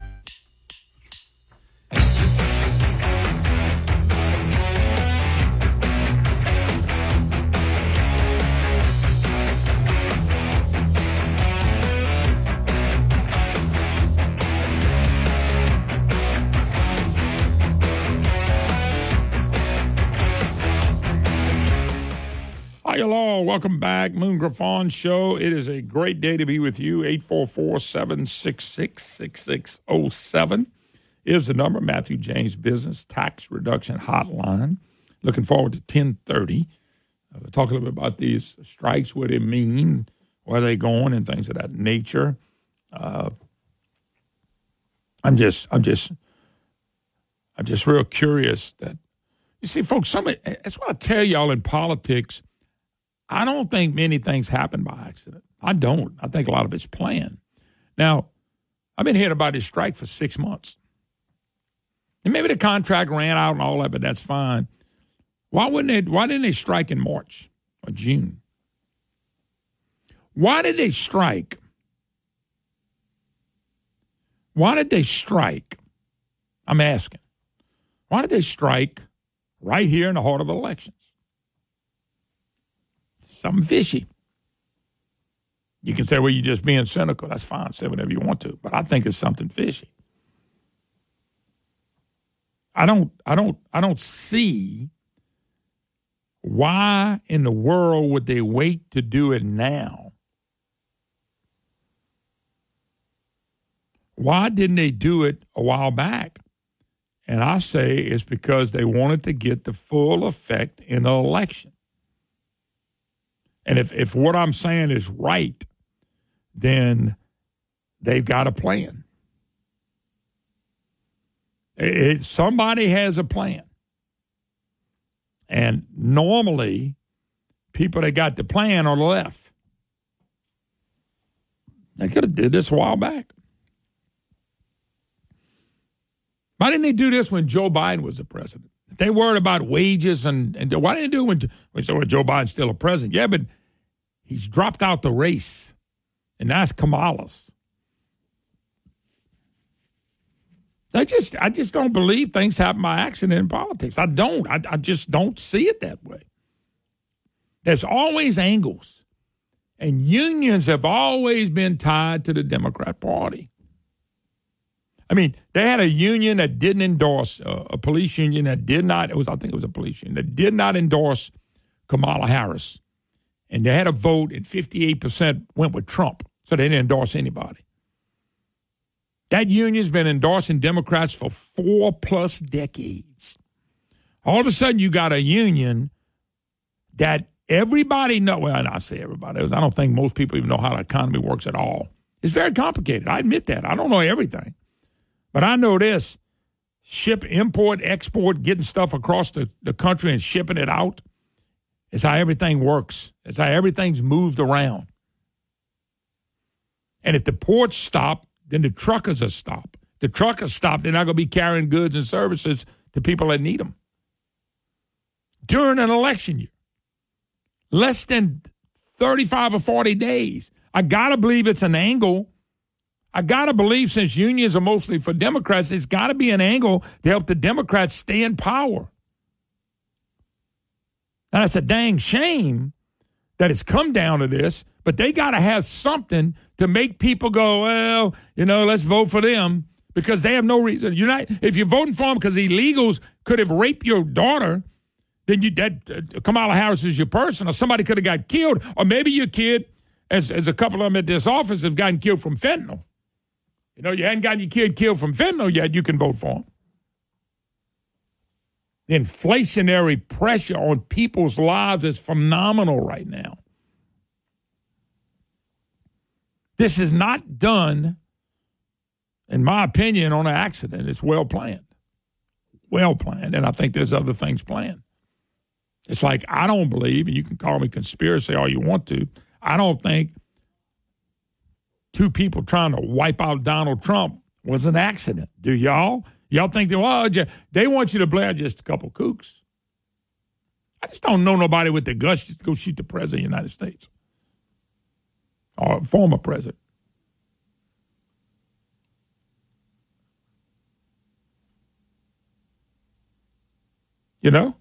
Hi, hello. Welcome back. Moon Griffon Show. It is a great day to be with you. 844-766-6607 is the number. Matthew James Business Tax Reduction Hotline. Looking forward to 10:30. We'll talk a little bit about these strikes, what they mean, where they're going, and things of that nature. I'm just real curious that, you see, folks, that's what I tell y'all in politics. I don't think many things happen by accident. I don't. I think a lot of it's planned. Now, I've been hearing about this strike for 6 months. And maybe the contract ran out and all that, but that's fine. Why didn't they strike in March or June? Why did they strike? Why did they strike? I'm asking. Why did they strike right here in the heart of elections? Something fishy. You can say, well, you're just being cynical. That's fine. Say whatever you want to. But I think it's something fishy. I don't see why in the world would they wait to do it now? Why didn't they do it a while back? And I say it's because they wanted to get the full effect in the election. And if what I'm saying is right, then they've got a plan. Somebody has a plan. And normally, people that got the plan are the left. They could have did this a while back. Why didn't they do this when Joe Biden was the president? They worried about wages and why didn't they do it when Joe Biden's still a president? Yeah, but he's dropped out the race, and that's Kamala's. I just don't believe things happen by accident in politics. I don't. I just don't see it that way. There's always angles, and unions have always been tied to the Democrat Party. I mean, they had a union that didn't endorse, a police union that did not, I think it was a police union, that did not endorse Kamala Harris. And they had a vote, and 58% went with Trump, so they didn't endorse anybody. That union's been endorsing Democrats for 4+ decades. All of a sudden, you got a union that everybody knows. Well, I say everybody. I don't think most people even know how the economy works at all. It's very complicated. I admit that. I don't know everything. But I know this. Ship, import, export, getting stuff across the country and shipping it out. It's how everything works. It's how everything's moved around. And if the ports stop, then the truckers will stop. The truckers stop, they're not going to be carrying goods and services to people that need them. During an election year, less than 35 or 40 days, I got to believe it's an angle. I got to believe, since unions are mostly for Democrats, it's got to be an angle to help the Democrats stay in power. Now, it's a dang shame that it's come down to this, but they got to have something to make people go, well, let's vote for them, because they have no reason. If you're voting for them because illegals could have raped your daughter, then Kamala Harris is your person, or somebody could have got killed, or maybe your kid, as a couple of them at this office, have gotten killed from fentanyl. You hadn't gotten your kid killed from fentanyl yet, you can vote for them. The inflationary pressure on people's lives is phenomenal right now. This is not done, in my opinion, on an accident. It's well planned. Well planned, and I think there's other things planned. It's like, I don't believe, and you can call me conspiracy all you want to, I don't think two people trying to wipe out Donald Trump was an accident. Do y'all? Y'all think they want you to blame just a couple kooks. I just don't know nobody with the guts just to go shoot the president of the United States or former president. You know?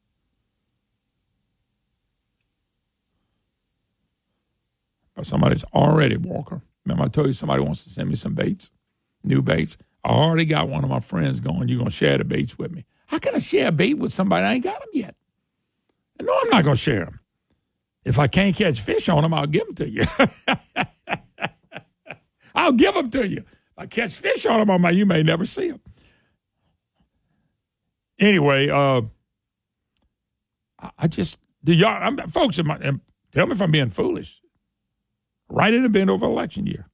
But somebody's already, Walker. Remember I told you somebody wants to send me some baits, new baits. I already got one of my friends going, you're going to share the baits with me. How can I share a bait with somebody I ain't got them yet? No, I'm not going to share them. If I can't catch fish on them, I'll give them to you. I'll give them to you. If I catch fish on them, you may never see them. Anyway, folks, tell me if I'm being foolish. Right in the bend over election year.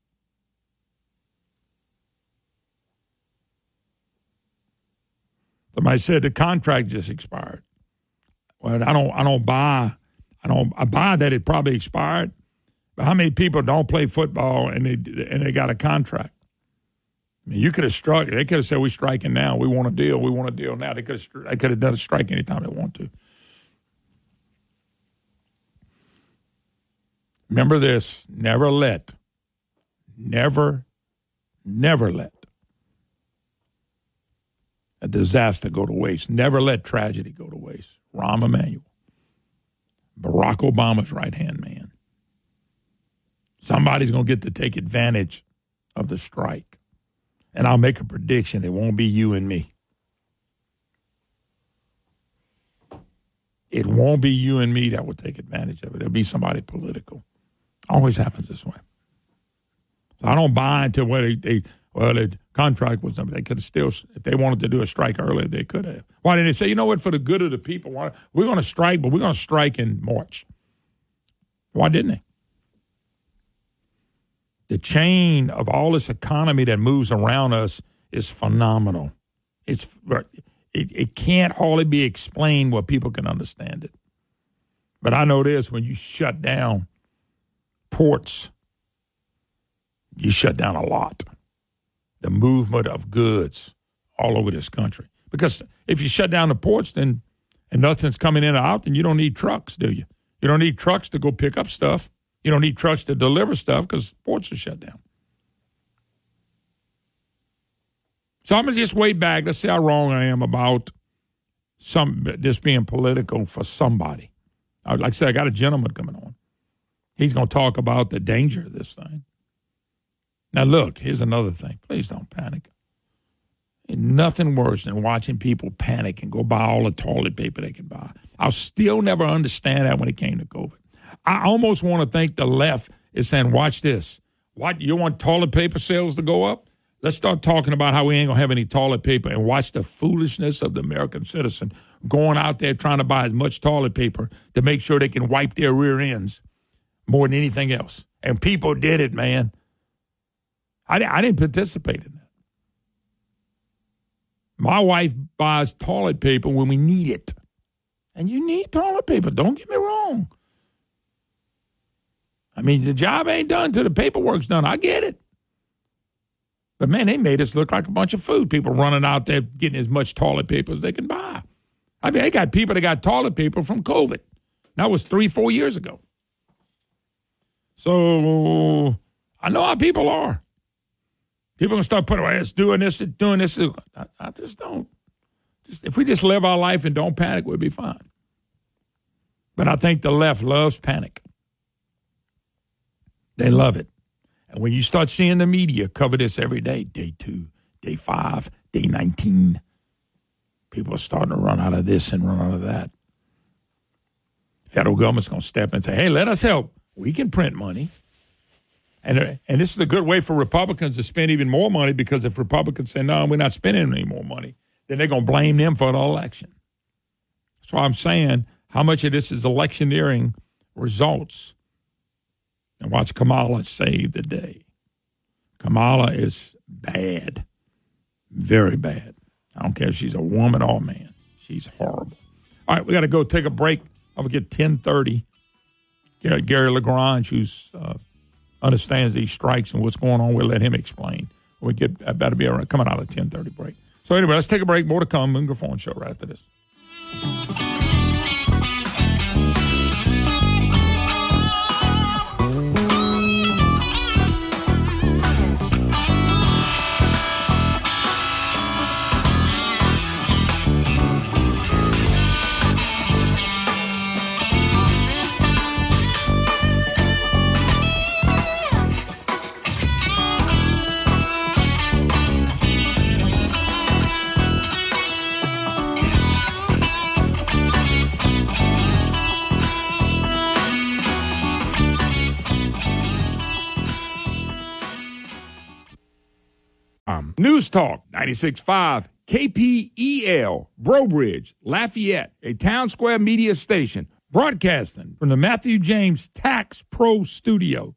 Somebody said the contract just expired. Well, I buy that it probably expired. But how many people don't play football and they got a contract? I mean, you could have struck. They could have said, we're striking now. We want a deal. We want a deal now. They could have done a strike anytime they want to. Remember this. Never let a disaster go to waste. Never let tragedy go to waste. Rahm Emanuel, Barack Obama's right-hand man. Somebody's going to get to take advantage of the strike. And I'll make a prediction. It won't be you and me. It won't be you and me that will take advantage of it. It'll be somebody political. Always happens this way. So I don't buy into whether the contract was something. They could have still, if they wanted to do a strike earlier, they could have. Why didn't they say, you know what, for the good of the people, we're going to strike, but we're going to strike in March? Why didn't they? The chain of all this economy that moves around us is phenomenal. It can't hardly be explained where people can understand it. But I know this, when you shut down ports, you shut down a lot. The movement of goods all over this country. Because if you shut down the ports and nothing's coming in or out, then you don't need trucks, do you? You don't need trucks to go pick up stuff. You don't need trucks to deliver stuff because ports are shut down. So I'm going to just wait back. Let's see how wrong I am about this being political for somebody. Like I said, I got a gentleman coming on. He's going to talk about the danger of this thing. Now, look, here's another thing. Please don't panic. Ain't nothing worse than watching people panic and go buy all the toilet paper they can buy. I'll still never understand that when it came to COVID. I almost want to think the left is saying, watch this. What, you want toilet paper sales to go up? Let's start talking about how we ain't going to have any toilet paper and watch the foolishness of the American citizen going out there trying to buy as much toilet paper to make sure they can wipe their rear ends more than anything else. And people did it, man. I didn't participate in that. My wife buys toilet paper when we need it. And you need toilet paper. Don't get me wrong. I mean, the job ain't done till the paperwork's done. I get it. But, man, they made us look like a bunch of food people running out there getting as much toilet paper as they can buy. I mean, they got people that got toilet paper from COVID. That was 3-4 years ago. So I know how people are. People are going to start putting, well, it's doing this, it's doing this. I just don't. If we just live our life and don't panic, we'll be fine. But I think the left loves panic. They love it. And when you start seeing the media cover this every day, day 2, day 5, day 19, people are starting to run out of this and run out of that. Federal government's going to step in and say, hey, let us help. We can print money. And this is a good way for Republicans to spend even more money, because if Republicans say, no, we're not spending any more money, then they're going to blame them for the election. That's why I'm saying how much of this is electioneering results. And watch Kamala save the day. Kamala is bad, very bad. I don't care if she's a woman or a man. She's horrible. All right, we got to go take a break. I'll get 10:30. Gary LaGrange, who's understands these strikes and what's going on, we'll let him explain. I better be around, coming out of 10:30 break. So anyway, let's take a break. More to come. Moon Griffon Show right after this. News Talk 96.5 KPEL, Brobridge, Lafayette, a Town Square media station, broadcasting from the Matthew James Tax Pro Studio.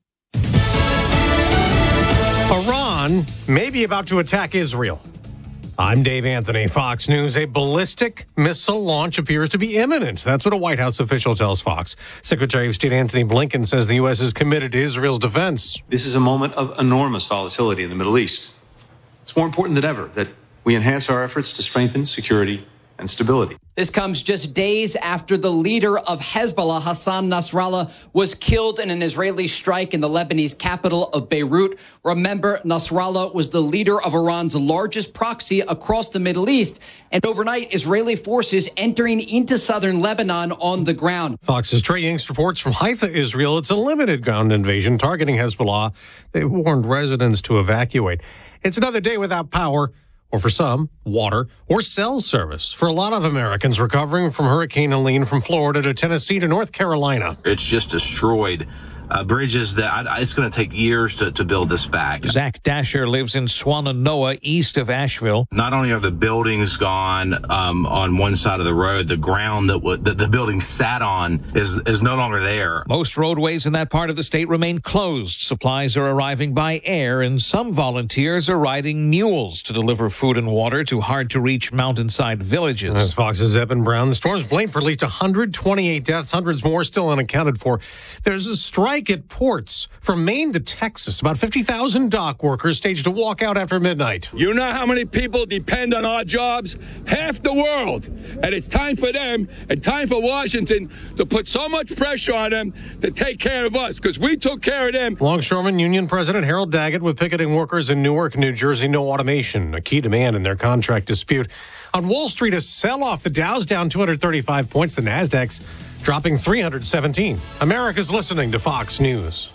Iran may be about to attack Israel. I'm Dave Anthony, Fox News. A ballistic missile launch appears to be imminent. That's what a White House official tells Fox. Secretary of State Anthony Blinken says the U.S. is committed to Israel's defense. This is a moment of enormous volatility in the Middle East. It's more important than ever that we enhance our efforts to strengthen security and stability. This comes just days after the leader of Hezbollah, Hassan Nasrallah, was killed in an Israeli strike in the Lebanese capital of Beirut. Remember, Nasrallah was the leader of Iran's largest proxy across the Middle East. And overnight, Israeli forces entering into southern Lebanon on the ground. Fox's Trey Yingst reports from Haifa, Israel. It's a limited ground invasion targeting Hezbollah. They've warned residents to evacuate. It's another day without power, or for some, water, or cell service. For a lot of Americans recovering from Hurricane Helene from Florida to Tennessee to North Carolina. It's just destroyed bridges that it's going to take years to build this back. Zach Dasher lives in Swannanoa, east of Asheville. Not only are the buildings gone on one side of the road, the ground that the building sat on is no longer there. Most roadways in that part of the state remain closed. Supplies are arriving by air, and some volunteers are riding mules to deliver food and water to hard-to-reach mountainside villages. As Fox's Eben Brown, the storm's blamed for at least 128 deaths, hundreds more still unaccounted for. There's a strike at ports from Maine to Texas. About 50,000 dock workers staged a walkout after midnight. You know how many people depend on our jobs? Half the world. And it's time for them and time for Washington to put so much pressure on them to take care of us, because we took care of them. Longshoreman Union President Harold Daggett with picketing workers in Newark, New Jersey. No automation, a key demand in their contract dispute. On Wall Street, a sell-off. The Dow's down 235 points. The Nasdaq's dropping 317. America's listening to Fox News.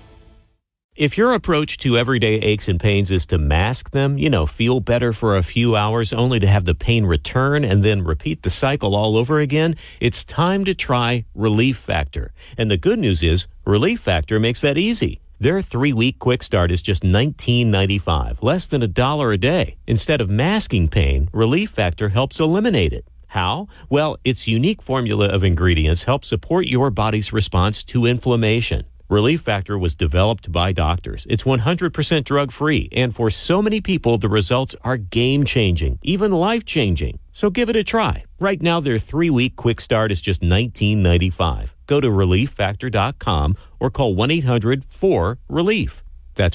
If your approach to everyday aches and pains is to mask them, feel better for a few hours only to have the pain return and then repeat the cycle all over again, it's time to try Relief Factor. And the good news is Relief Factor makes that easy. Their 3-week quick start is just $19.95, less than $1 a day. Instead of masking pain, Relief Factor helps eliminate it. How? Well, its unique formula of ingredients helps support your body's response to inflammation. Relief Factor was developed by doctors. It's 100% drug-free, and for so many people, the results are game-changing, even life-changing. So give it a try. Right now, their 3-week quick start is just $19.95. Go to ReliefFactor.com or call 1-800-4-RELIEF. That's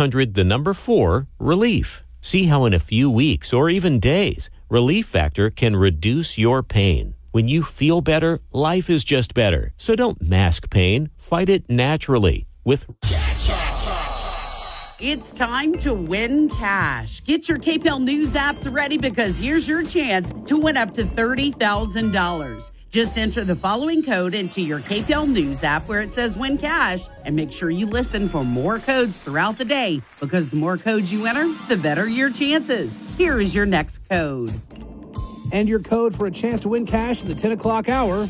1-800-4-RELIEF. See how in a few weeks or even days, Relief Factor can reduce your pain. When you feel better, life is just better. So don't mask pain. Fight it naturally with... It's time to win cash. Get your KPEL News apps ready, because here's your chance to win up to $30,000. Just enter the following code into your KPEL News app where it says win cash, and make sure you listen for more codes throughout the day, because the more codes you enter, the better your chances. Here is your next code. And your code for a chance to win cash at the 10 o'clock hour,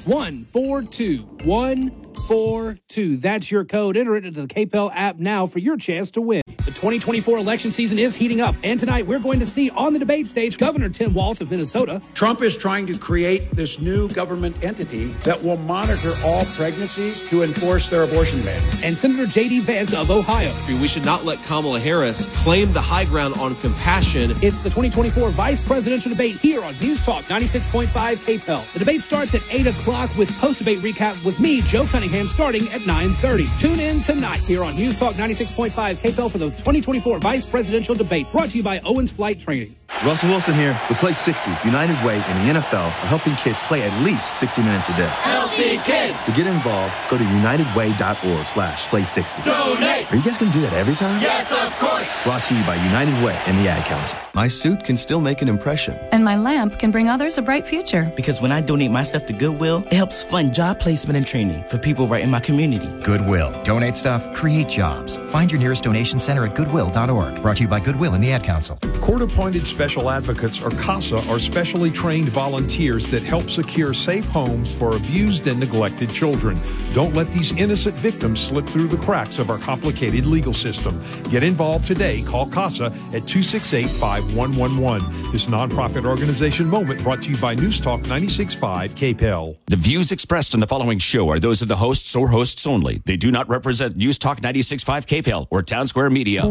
142-142. That's your code. Enter it into the KPEL app now for your chance to win. The 2024 election season is heating up, and tonight we're going to see on the debate stage Governor Tim Walz of Minnesota. Trump is trying to create this new government entity that will monitor all pregnancies to enforce their abortion ban. And Senator J.D. Vance of Ohio. We should not let Kamala Harris claim the high ground on compassion. It's the 2024 vice presidential debate here on News Talk 96.5 KPEL. The debate starts at 8 o'clock with post-debate recap with me, Joe Cunningham, starting at 9:30. Tune in tonight here on News Talk 96.5 KPEL for the 2024 vice presidential debate, brought to you by Owens Flight Training. Russell Wilson here. With Play 60, United Way and the NFL are helping kids play at least 60 minutes a day. Healthy kids. To get involved, go to unitedway.org/play60. Donate. Are you guys going to do that every time? Yes, of course. Brought to you by United Way and the Ad Council. My suit can still make an impression. And my lamp can bring others a bright future. Because when I donate my stuff to Goodwill, it helps fund job placement and training for people right in my community. Goodwill. Donate stuff, create jobs. Find your nearest donation center at goodwill.org. Brought to you by Goodwill and the Ad Council. Court-appointed special advocates, or CASA, are specially trained volunteers that help secure safe homes for abused and neglected children. Don't let these innocent victims slip through the cracks of our complicated legal system. Get involved today. Call CASA at 268-5111. This nonprofit organization moment brought to you by News Talk 96.5 KPEL. The views expressed in the following show are those of the hosts or hosts only. They do not represent News Talk 96.5 KPEL or Town Square Media.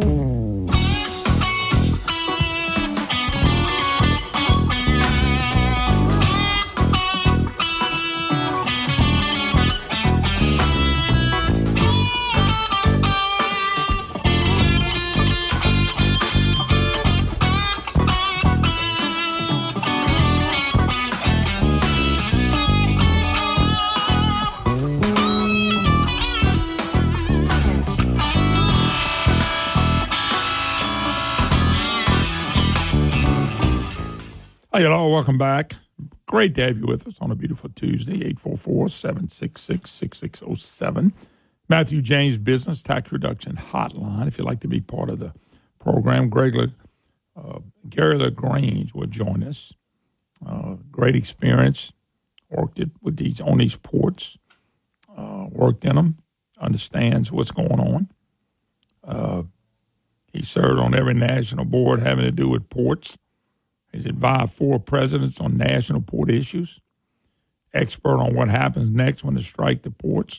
Hey, hello, welcome back. Great to have you with us on a beautiful Tuesday, 844-766-6607. Matthew James Business Tax Reduction Hotline. If you'd like to be part of the program, Gary LaGrange will join us. Great experience. Worked it with on these ports. Worked in them. Understands what's going on. He served on every national board having to do with ports. He's advised 4 presidents on national port issues. Expert on what happens next when they strike the ports.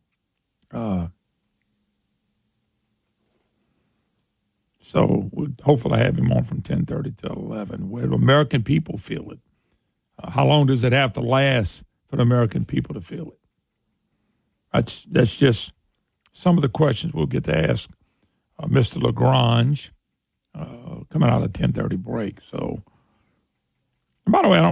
So we'll hopefully have him on from 10:30 to 11. Where do American people feel it? How long does it have to last for the American people to feel it? That's just some of the questions we'll get to ask Mr. LaGrange coming out of 10:30 break. So. And by the way,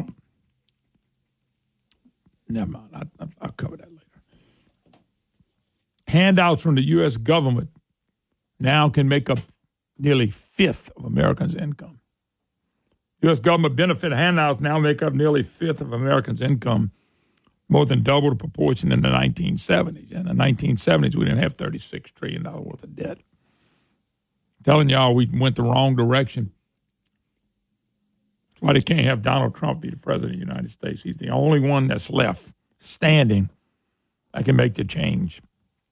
never mind. I'll cover that later. Handouts from the U.S. government now can make up nearly a fifth of Americans' income. U.S. government benefit handouts now make up nearly a fifth of Americans' income, more than double the proportion in the 1970s. In the 1970s, we didn't have $36 trillion worth of debt. I'm telling y'all, we went the wrong direction. Why they can't have Donald Trump be the president of the United States. He's the only one that's left standing that can make the change.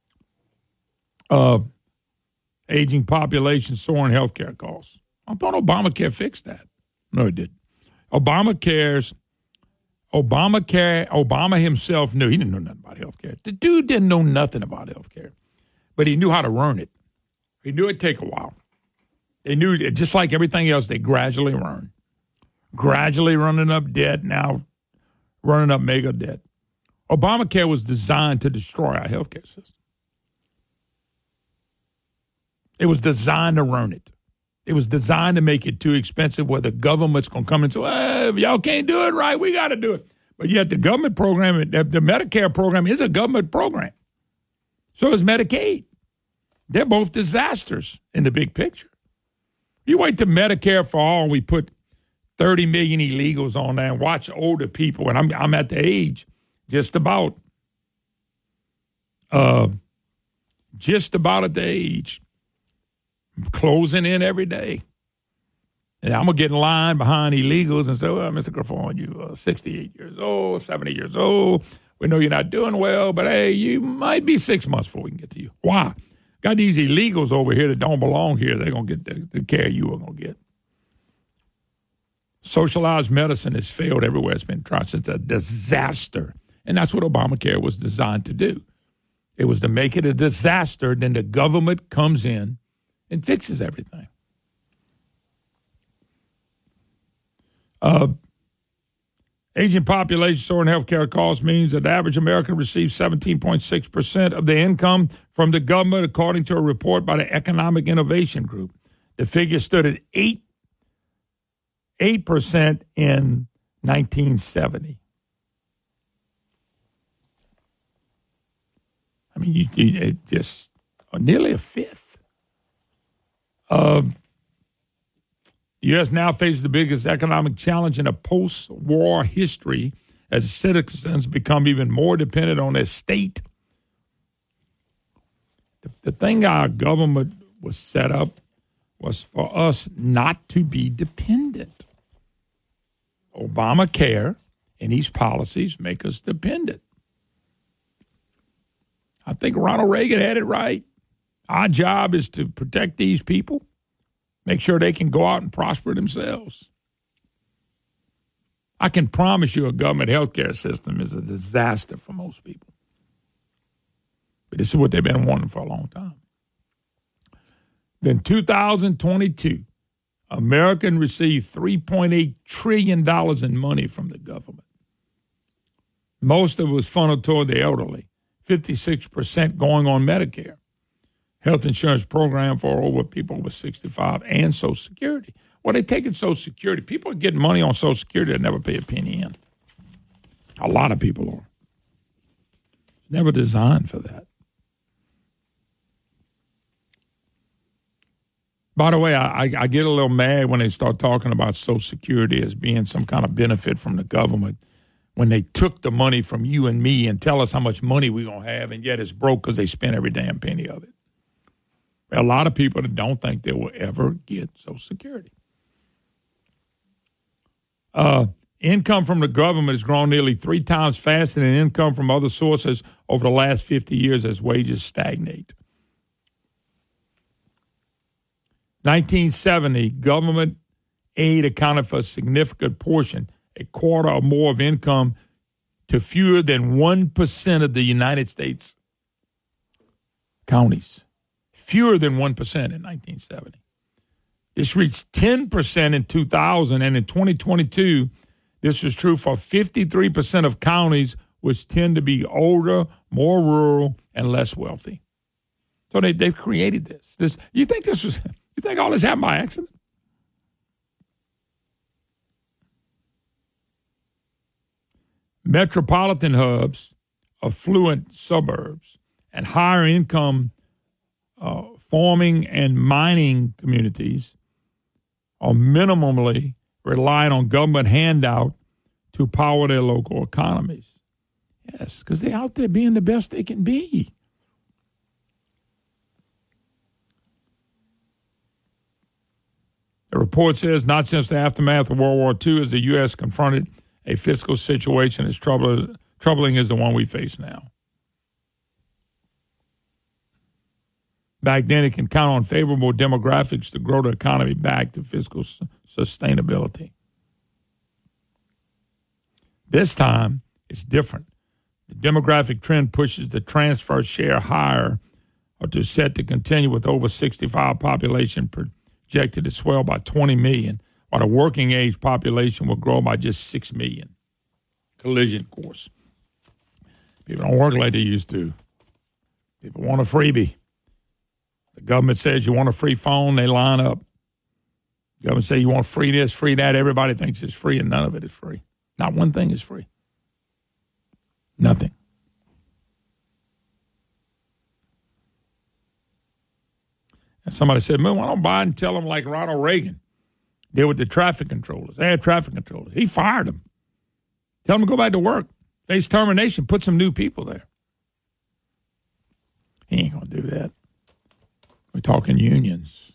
Aging population, soaring health care costs. I thought Obamacare fixed that. No, it didn't. Obama himself knew. He didn't know nothing about health care. The dude didn't know nothing about health care, but he knew how to run it. He knew it'd take a while. They knew, just like everything else, they gradually learn. Gradually running up debt, now running up mega debt. Obamacare was designed to destroy our healthcare system. It was designed to ruin it. It was designed to make it too expensive where the government's going to come and say, if y'all can't do it right, we got to do it. But yet the government program, the Medicare program is a government program. So is Medicaid. They're both disasters in the big picture. You wait to Medicare for all, we put 30 million illegals on there and watch older people. And I'm at the age just about at the age. I'm closing in every day. And I'm going to get in line behind illegals and say, well, Mr. Grafon, you're 68 years old, 70 years old. We know you're not doing well, but hey, you might be 6 months before we can get to you. Why? Got these illegals over here that don't belong here. They're going to get the care you are going to get. Socialized medicine has failed everywhere it's been tried. It's a disaster. And that's what Obamacare was designed to do. It was to make it a disaster. Then the government comes in and fixes everything. Aging population, soaring health care costs means that the average American receives 17.6% of their income from the government, according to a report by the Economic Innovation Group. The figure stood at 8% in 1970. I mean, it just nearly a fifth. The U.S. now faces the biggest economic challenge in a post-war history as citizens become even more dependent on their state. The thing our government was set up was for us not to be dependent. Obamacare and these policies make us dependent. I think Ronald Reagan had it right. Our job is to protect these people, make sure they can go out and prosper themselves. I can promise you a government health care system is a disaster for most people. But this is what they've been wanting for a long time. Then 2022, America received $3.8 trillion in money from the government. Most of it was funneled toward the elderly, 56% going on Medicare, health insurance program for over people over 65, and Social Security. Well, they're taking Social Security. People are getting money on Social Security that never pay a penny in. A lot of people are. Never designed for that. By the way, I get a little mad when they start talking about Social Security as being some kind of benefit from the government when they took the money from you and me and tell us how much money we're going to have, and yet it's broke because they spent every damn penny of it. There are a lot of people that don't think they will ever get Social Security. Income from the government has grown nearly 3 times faster than income from other sources over the last 50 years as wages stagnate. 1970, government aid accounted for a significant portion, a quarter or more of income, to fewer than 1% of the United States counties. Fewer than 1% in 1970. This reached 10% in 2000, and in 2022, this was true for 53% of counties, which tend to be older, more rural, and less wealthy. So they've created this. You think all this happened by accident? Metropolitan hubs, affluent suburbs, and higher income farming and mining communities are minimally reliant on government handout to power their local economies. Yes, because they're out there being the best they can be. The report says not since the aftermath of World War II has the U.S. confronted a fiscal situation as troubling as the one we face now. Back then, it can count on favorable demographics to grow the economy back to fiscal sustainability. This time, it's different. The demographic trend pushes the transfer share higher or to set to continue with over 65 population projected to swell by 20 million, while the working age population will grow by just 6 million. Collision course. People don't work like they used to. People want a freebie. The government says you want a free phone, they line up. The government says you want free this, free that. Everybody thinks it's free, and none of it is free. Not one thing is free. Nothing. And somebody said, man, why don't Biden tell them like Ronald Reagan did with the traffic controllers? They had traffic controllers. He fired them. Tell them to go back to work. Face termination. Put some new people there. He ain't going to do that. We're talking unions.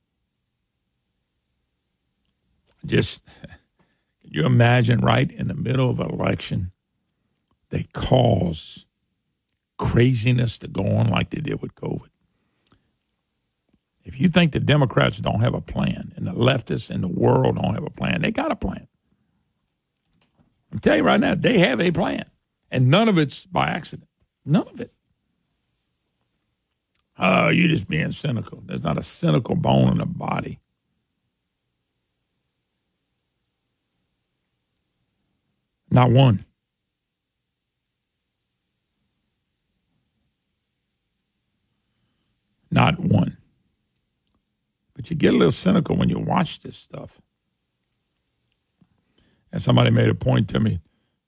Just, can you imagine right in the middle of an election, they cause craziness to go on like they did with COVID? If you think the Democrats don't have a plan and the leftists in the world don't have a plan, they got a plan. I'm telling you right now, they have a plan. And none of it's by accident. None of it. Oh, you're just being cynical. There's not a cynical bone in the body. Not one. Not one. But you get a little cynical when you watch this stuff. And somebody made a point to me.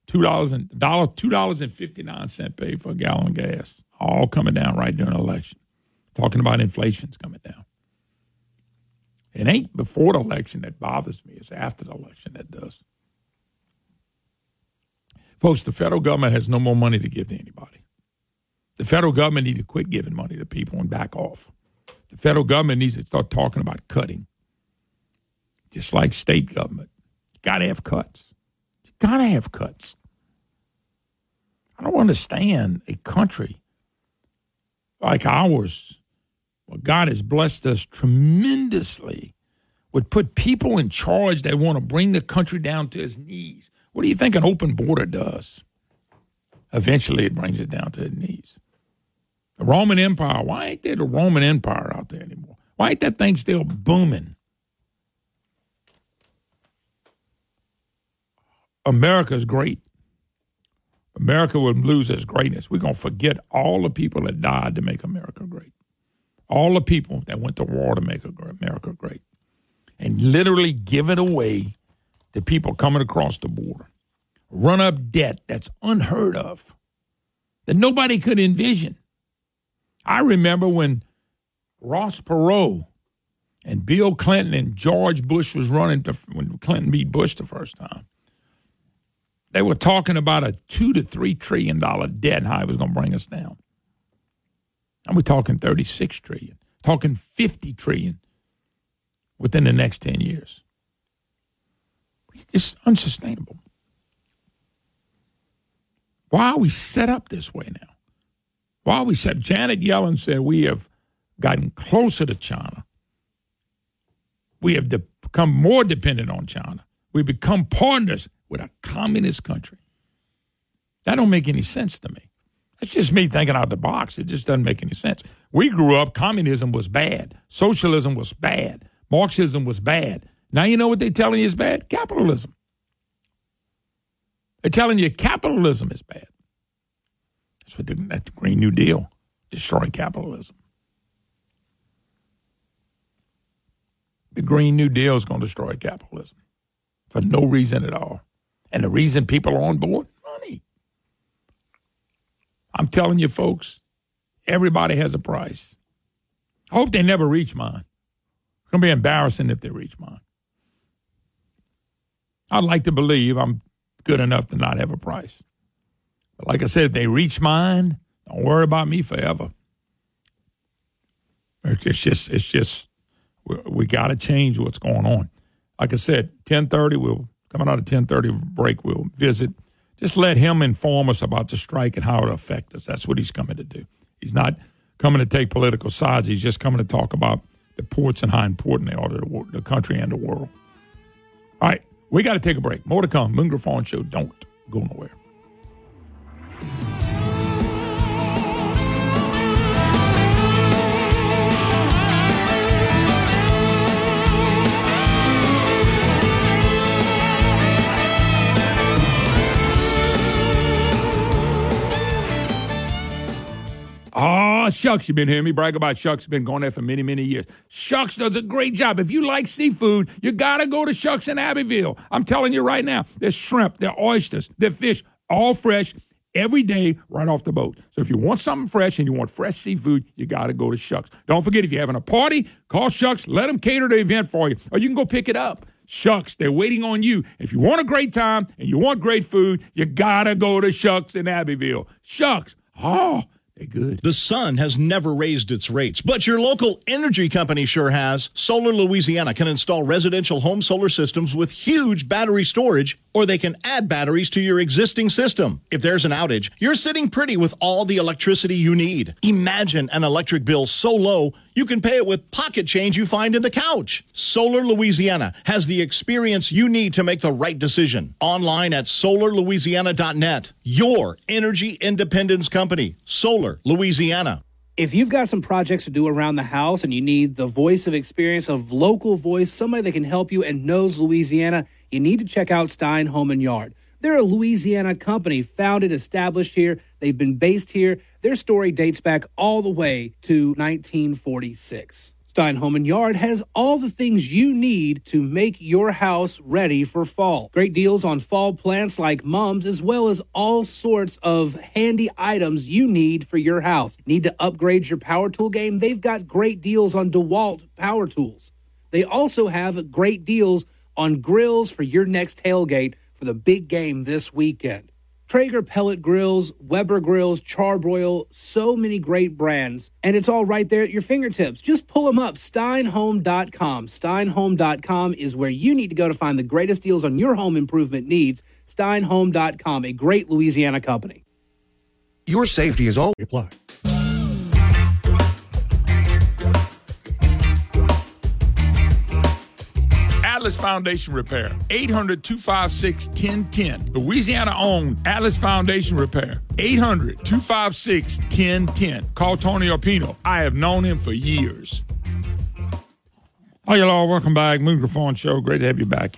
$2.59 paid for a gallon of gas. All coming down right during an election. Talking about inflation's coming down. It ain't before the election that bothers me. It's after the election that does. Folks, the federal government has no more money to give to anybody. The federal government needs to quit giving money to people and back off. The federal government needs to start talking about cutting. Just like state government. You got to have cuts. You got to have cuts. I don't understand a country like ours, where God has blessed us tremendously, would put people in charge that want to bring the country down to its knees. What do you think an open border does? Eventually it brings it down to its knees. The Roman Empire, why ain't there the Roman Empire out there anymore? Why ain't that thing still booming? America's great. America will lose its greatness. We're going to forget all the people that died to make America great. All the people that went to war to make America great. And literally give it away to people coming across the border. Run up debt that's unheard of, that nobody could envision. I remember when Ross Perot and Bill Clinton and George Bush was running, when Clinton beat Bush the first time. They were talking about a $2 to $3 trillion debt and how it was going to bring us down. And we're talking $36 trillion, talking $50 trillion within the next 10 years. It's unsustainable. Why are we set up this way now? Why are we set? Janet Yellen said we have gotten closer to China. We have become more dependent on China. We become partners with a communist country. That don't make any sense to me. That's just me thinking out the box. It just doesn't make any sense. We grew up, communism was bad. Socialism was bad. Marxism was bad. Now you know what they're telling you is bad? Capitalism. They're telling you capitalism is bad. That's what the Green New Deal, destroy capitalism. The Green New Deal is going to destroy capitalism for no reason at all. And the reason people are on board? Money. I'm telling you, folks, everybody has a price. I hope they never reach mine. It's going to be embarrassing if they reach mine. I'd like to believe I'm good enough to not have a price. But like I said, if they reach mine, don't worry about me forever. It's just we got to change what's going on. Like I said, 10:30, coming out of 10:30 break, we'll visit. Just let him inform us about the strike and how it'll affect us. That's what he's coming to do. He's not coming to take political sides. He's just coming to talk about the ports and how important they are to the country and the world. All right, we got to take a break. More to come. Moon Griffon Show. Don't go nowhere. Oh, Shucks, you've been hearing me brag about Shucks. Been going there for many, many years. Shucks does a great job. If you like seafood, you got to go to Shucks in Abbeville. I'm telling you right now, there's shrimp, there's oysters, there's fish, all fresh, every day right off the boat. So if you want something fresh and you want fresh seafood, you got to go to Shucks. Don't forget, if you're having a party, call Shucks. Let them cater the event for you. Or you can go pick it up. Shucks, they're waiting on you. If you want a great time and you want great food, you got to go to Shucks in Abbeville. Shucks, they're good. The sun has never raised its rates, but your local energy company sure has. Solar Louisiana can install residential home solar systems with huge battery storage, or they can add batteries to your existing system. If there's an outage, you're sitting pretty with all the electricity you need. Imagine an electric bill so low, you can pay it with pocket change you find in the couch. Solar Louisiana has the experience you need to make the right decision. Online at solarlouisiana.net. Your energy independence company, Solar Louisiana. If you've got some projects to do around the house and you need the voice of experience, of local voice, somebody that can help you and knows Louisiana, you need to check out Stein Home & Yard. They're a Louisiana company, founded, established here. They've been based here. Their story dates back all the way to 1946. Stein Home & Yard has all the things you need to make your house ready for fall. Great deals on fall plants like mums, as well as all sorts of handy items you need for your house. Need to upgrade your power tool game? They've got great deals on DeWalt power tools. They also have great deals on grills for your next tailgate for the big game this weekend. Traeger pellet grills, Weber grills, Charbroil, so many great brands, and it's all right there at your fingertips. Just pull them up, steinhome.com. Steinhome.com is where you need to go to find the greatest deals on your home improvement needs. Steinhome.com, a great Louisiana company. Your safety is all. Apply. Atlas Foundation Repair, 800-256-1010. Louisiana-owned Atlas Foundation Repair, 800-256-1010. Call Tony Arpino. I have known him for years. Hi, y'all. Welcome back. Microphone Show. Great to have you back.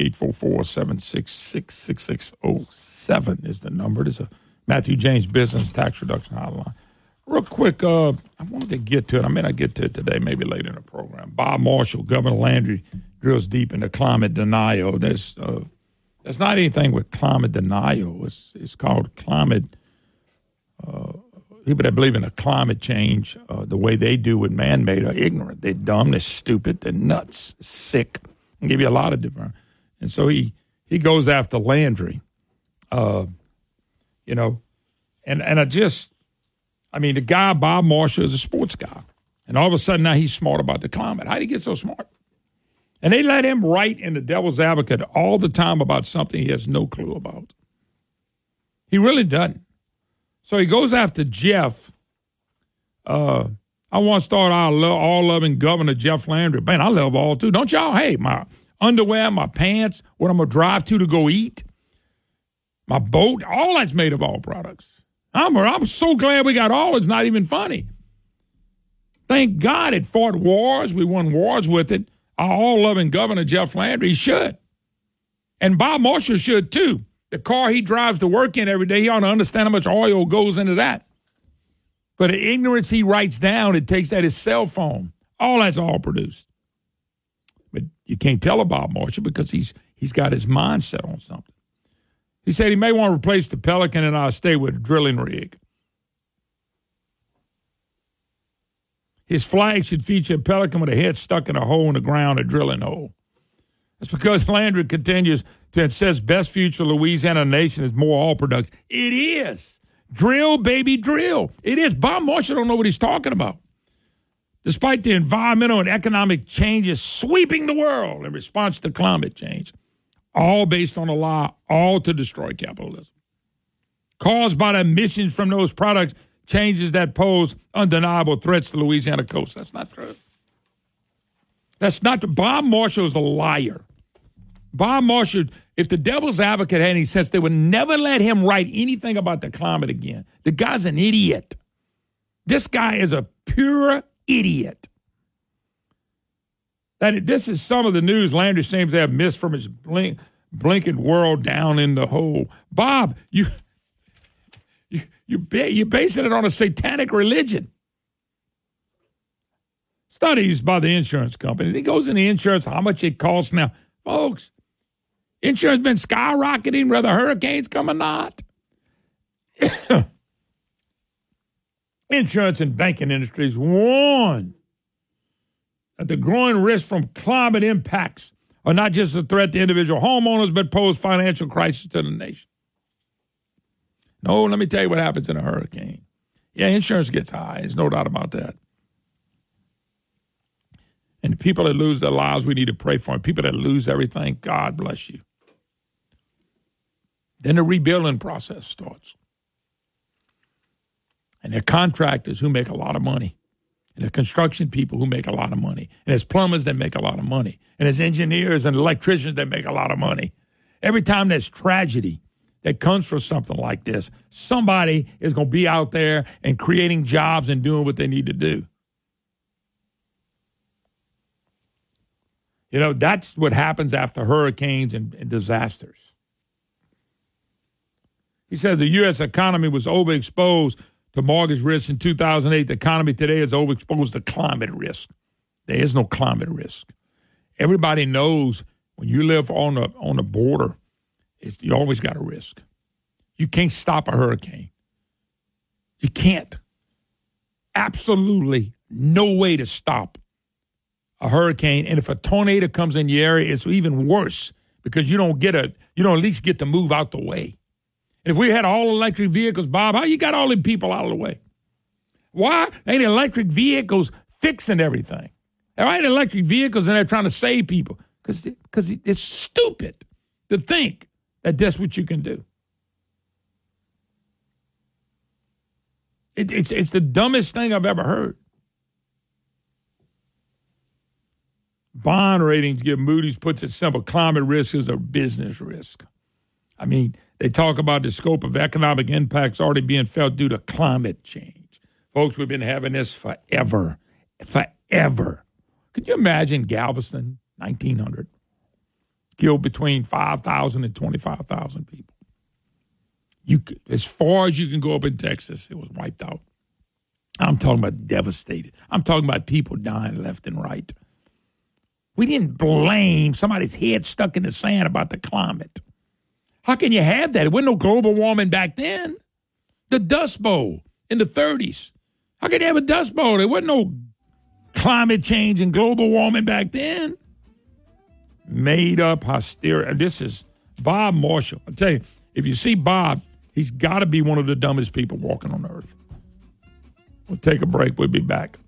844-766-6607 is the number. There's a Matthew James Business Tax Reduction Hotline. Real quick, I wanted to get to it. I may not get to it today, maybe later in the program. Bob Marshall, Governor Landry, drills deep into climate denial. There's not anything with climate denial. It's called climate. People that believe in a climate change, the way they do with man-made, are ignorant. They're dumb. They're stupid. They're nuts. Sick. I'll give you a lot of different. And so he goes after Landry. And the guy Bob Marshall is a sports guy, and all of a sudden now he's smart about the climate. How did he get so smart? And they let him write in the Devil's Advocate all the time about something he has no clue about. He really doesn't. So he goes after Jeff. I want to start our all-loving Governor Jeff Landry. Man, I love all too. Don't y'all? Hey, my underwear, my pants, what I'm going to drive to go eat, my boat, all that's made of all products. I'm so glad we got all. It's not even funny. Thank God it fought wars. We won wars with it. Our all-loving Governor Jeff Landry should. And Bob Marshall should, too. The car he drives to work in every day, he ought to understand how much oil goes into that. But the ignorance he writes down, it takes at his cell phone. All that's all produced. But you can't tell a Bob Marshall because he's got his mind set on something. He said he may want to replace the Pelican in our state with a drilling rig. His flag should feature a pelican with a head stuck in a hole in the ground, a drilling hole. That's because Landry continues to insist best future Louisiana nation is more oil production. It is. Drill, baby, drill. It is. Bob Marshall don't know what he's talking about. Despite the environmental and economic changes sweeping the world in response to climate change, all based on a lie, all to destroy capitalism. Caused by the emissions from those products, changes that pose undeniable threats to the Louisiana coast. That's not true. That's not true. Bob Marshall is a liar. Bob Marshall, if the Devil's Advocate had any sense, they would never let him write anything about the climate again. The guy's an idiot. This guy is a pure idiot. This is some of the news Landry seems to have missed from his blinking world down in the hole. Bob, you're basing it on a satanic religion. Studies by the insurance company. He goes in the insurance, how much it costs now. Folks, insurance been skyrocketing whether hurricanes come or not. Insurance and banking industries warn that the growing risk from climate impacts are not just a threat to individual homeowners, but pose financial crisis to the nation. No, let me tell you what happens in a hurricane. Yeah, insurance gets high. There's no doubt about that. And the people that lose their lives, we need to pray for them. People that lose everything, God bless you. Then the rebuilding process starts. And they're contractors who make a lot of money. And there's construction people who make a lot of money. And there's plumbers that make a lot of money. And there's engineers and electricians that make a lot of money. Every time there's tragedy that comes from something like this, somebody is going to be out there and creating jobs and doing what they need to do. You know, that's what happens after hurricanes and disasters. He says the U.S. economy was overexposed to mortgage risk in 2008. The economy today is overexposed to climate risk. There is no climate risk. Everybody knows when you live on the border, you always got a risk. You can't stop a hurricane. You can't. Absolutely no way to stop a hurricane. And if a tornado comes in your area, it's even worse because you don't at least get to move out the way. And if we had all electric vehicles, Bob, how you got all the people out of the way? Why ain't electric vehicles fixing everything? There ain't electric vehicles and they're trying to save people because it's stupid to think that that's what you can do. It's the dumbest thing I've ever heard. Bond ratings give Moody's puts it simple. Climate risk is a business risk. I mean, they talk about the scope of economic impacts already being felt due to climate change. Folks, we've been having this forever. Could you imagine Galveston, 1900, killed between 5,000 and 25,000 people? As far as you can go up in Texas, it was wiped out. I'm talking about devastated. I'm talking about people dying left and right. We didn't blame somebody's head stuck in the sand about the climate. How can you have that? It wasn't no global warming back then. The Dust Bowl in the 30s. How can you have a Dust Bowl? There wasn't no climate change and global warming back then. Made up hysteria. This is Bob Marshall. I tell you, if you see Bob, he's got to be one of the dumbest people walking on earth. We'll take a break. We'll be back.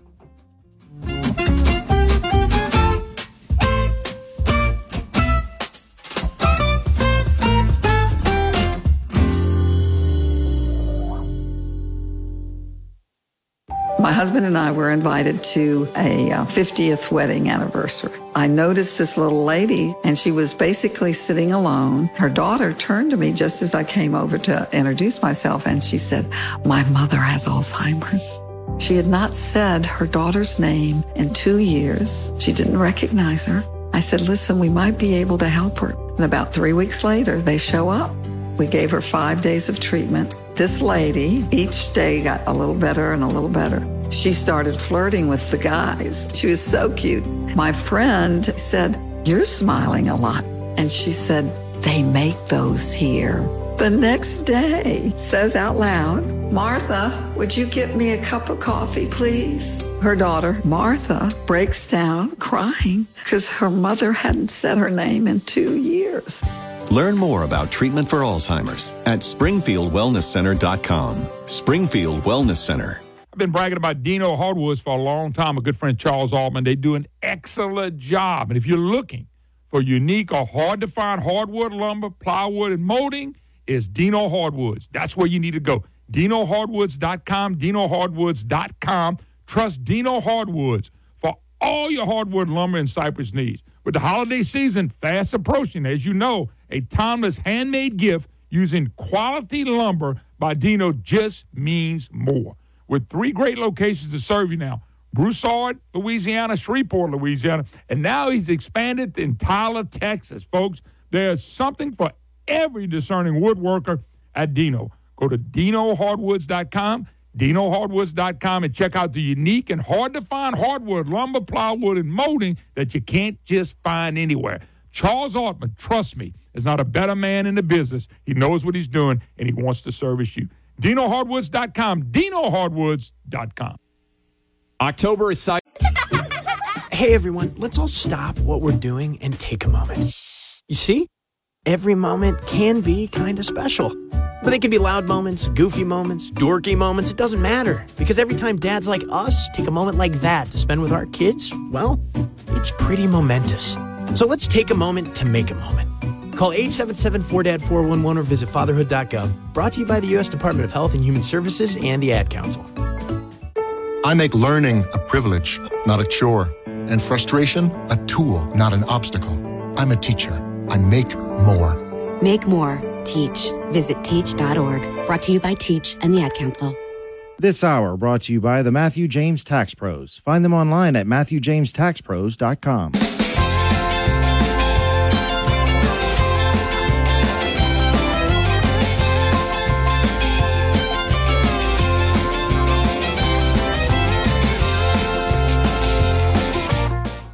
My husband and I were invited to a 50th wedding anniversary. I noticed this little lady, and she was basically sitting alone. Her daughter turned to me just as I came over to introduce myself, and she said, "My mother has Alzheimer's." She had not said her daughter's name in 2 years. She didn't recognize her. I said, "Listen, we might be able to help her." And about 3 weeks later, they show up. We gave her 5 days of treatment. This lady, each day got a little better and a little better. She started flirting with the guys. She was so cute. My friend said, "You're smiling a lot." And she said, "They make those here." The next day, says out loud, "Martha, would you get me a cup of coffee, please?" Her daughter, Martha, breaks down crying because her mother hadn't said her name in 2 years. Learn more about treatment for Alzheimer's at SpringfieldWellnessCenter.com. Springfield Wellness Center. I've been bragging about Dino Hardwoods for a long time. A good friend, Charles Altman. They do an excellent job. And if you're looking for unique or hard-to-find hardwood lumber, plywood, and molding, it's Dino Hardwoods. That's where you need to go. DinoHardwoods.com, DinoHardwoods.com. Trust Dino Hardwoods for all your hardwood lumber and cypress needs. With the holiday season fast approaching, as you know, a timeless handmade gift using quality lumber by Dino just means more. With 3 great locations to serve you now, Broussard, Louisiana, Shreveport, Louisiana, and now he's expanded in Tyler, Texas. Folks, there's something for every discerning woodworker at Dino. Go to DinoHardwoods.com, DinoHardwoods.com, and check out the unique and hard-to-find hardwood, lumber, plywood, and molding that you can't just find anywhere. Charles Altman, trust me, is not a better man in the business. He knows what he's doing, and he wants to service you. DinoHardwoods.com, DinoHardwoods.com. October is Hey, everyone, let's all stop what we're doing and take a moment. You see? Every moment can be kind of special. But they can be loud moments, goofy moments, dorky moments. It doesn't matter. Because every time dads like us take a moment like that to spend with our kids, well, it's pretty momentous. So let's take a moment to make a moment. Call 877-4DAD-411 or visit fatherhood.gov. Brought to you by the U.S. Department of Health and Human Services and the Ad Council. I make learning a privilege, not a chore, and frustration a tool, not an obstacle. I'm a teacher. I make more. Make more. Teach. Visit teach.org. Brought to you by Teach and the Ad Council. This hour brought to you by the Matthew James Tax Pros. Find them online at MatthewJamesTaxPros.com.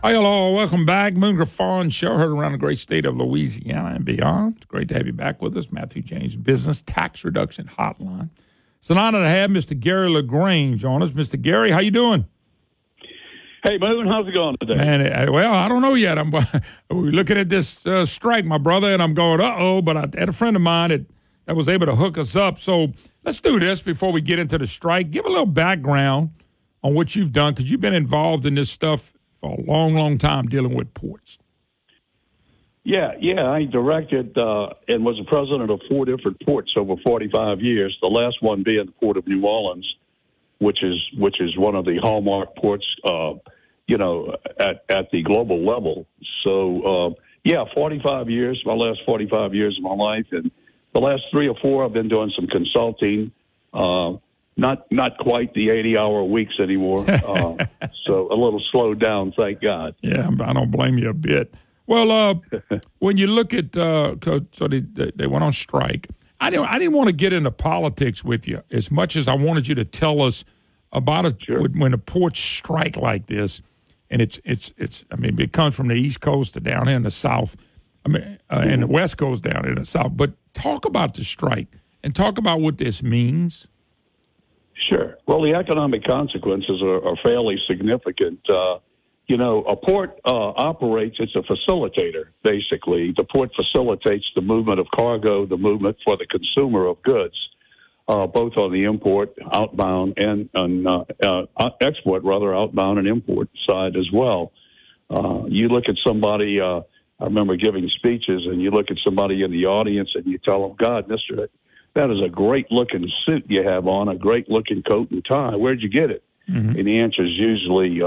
Hi, hello. Welcome back. Moon Griffon Show, heard around the great state of Louisiana and beyond. It's great to have you back with us. Matthew James Business Tax Reduction Hotline. It's an honor to have Mr. Gary LaGrange on us. Mr. Gary, how you doing? Hey, Moon, how's it going today? Man, well, I don't know yet. We're looking at this strike, my brother, and I'm going, uh-oh, but I had a friend of mine that was able to hook us up. So let's do this before we get into the strike. Give a little background on what you've done, because you've been involved in this stuff for a long, long time dealing with ports. Yeah, I directed and was the president of 4 different ports over 45 years, the last one being the Port of New Orleans, which is one of the hallmark ports, at the global level. So, 45 years, my last 45 years of my life. And the last 3 or 4, I've been doing some consulting, not quite the 80-hour weeks anymore. So a little slowed down, thank God. Yeah, I don't blame you a bit. Well, when you look at they went on strike. I didn't want to get into politics with you as much as I wanted you to tell us about it. Sure. When the ports strike like this, and it's it comes from the East Coast to down here in the South, and the West Coast down in the South. But talk about the strike and talk about what this means. Sure. Well, the economic consequences are fairly significant. A port operates, it's a facilitator, basically. The port facilitates the movement of cargo, the movement for the consumer of goods, both on the import, outbound, and export, rather, outbound and import side as well. You look at somebody, I remember giving speeches, and you look at somebody in the audience and you tell them, God, mister, that is a great-looking suit you have on, a great-looking coat and tie. Where'd you get it? Mm-hmm. And the answer is usually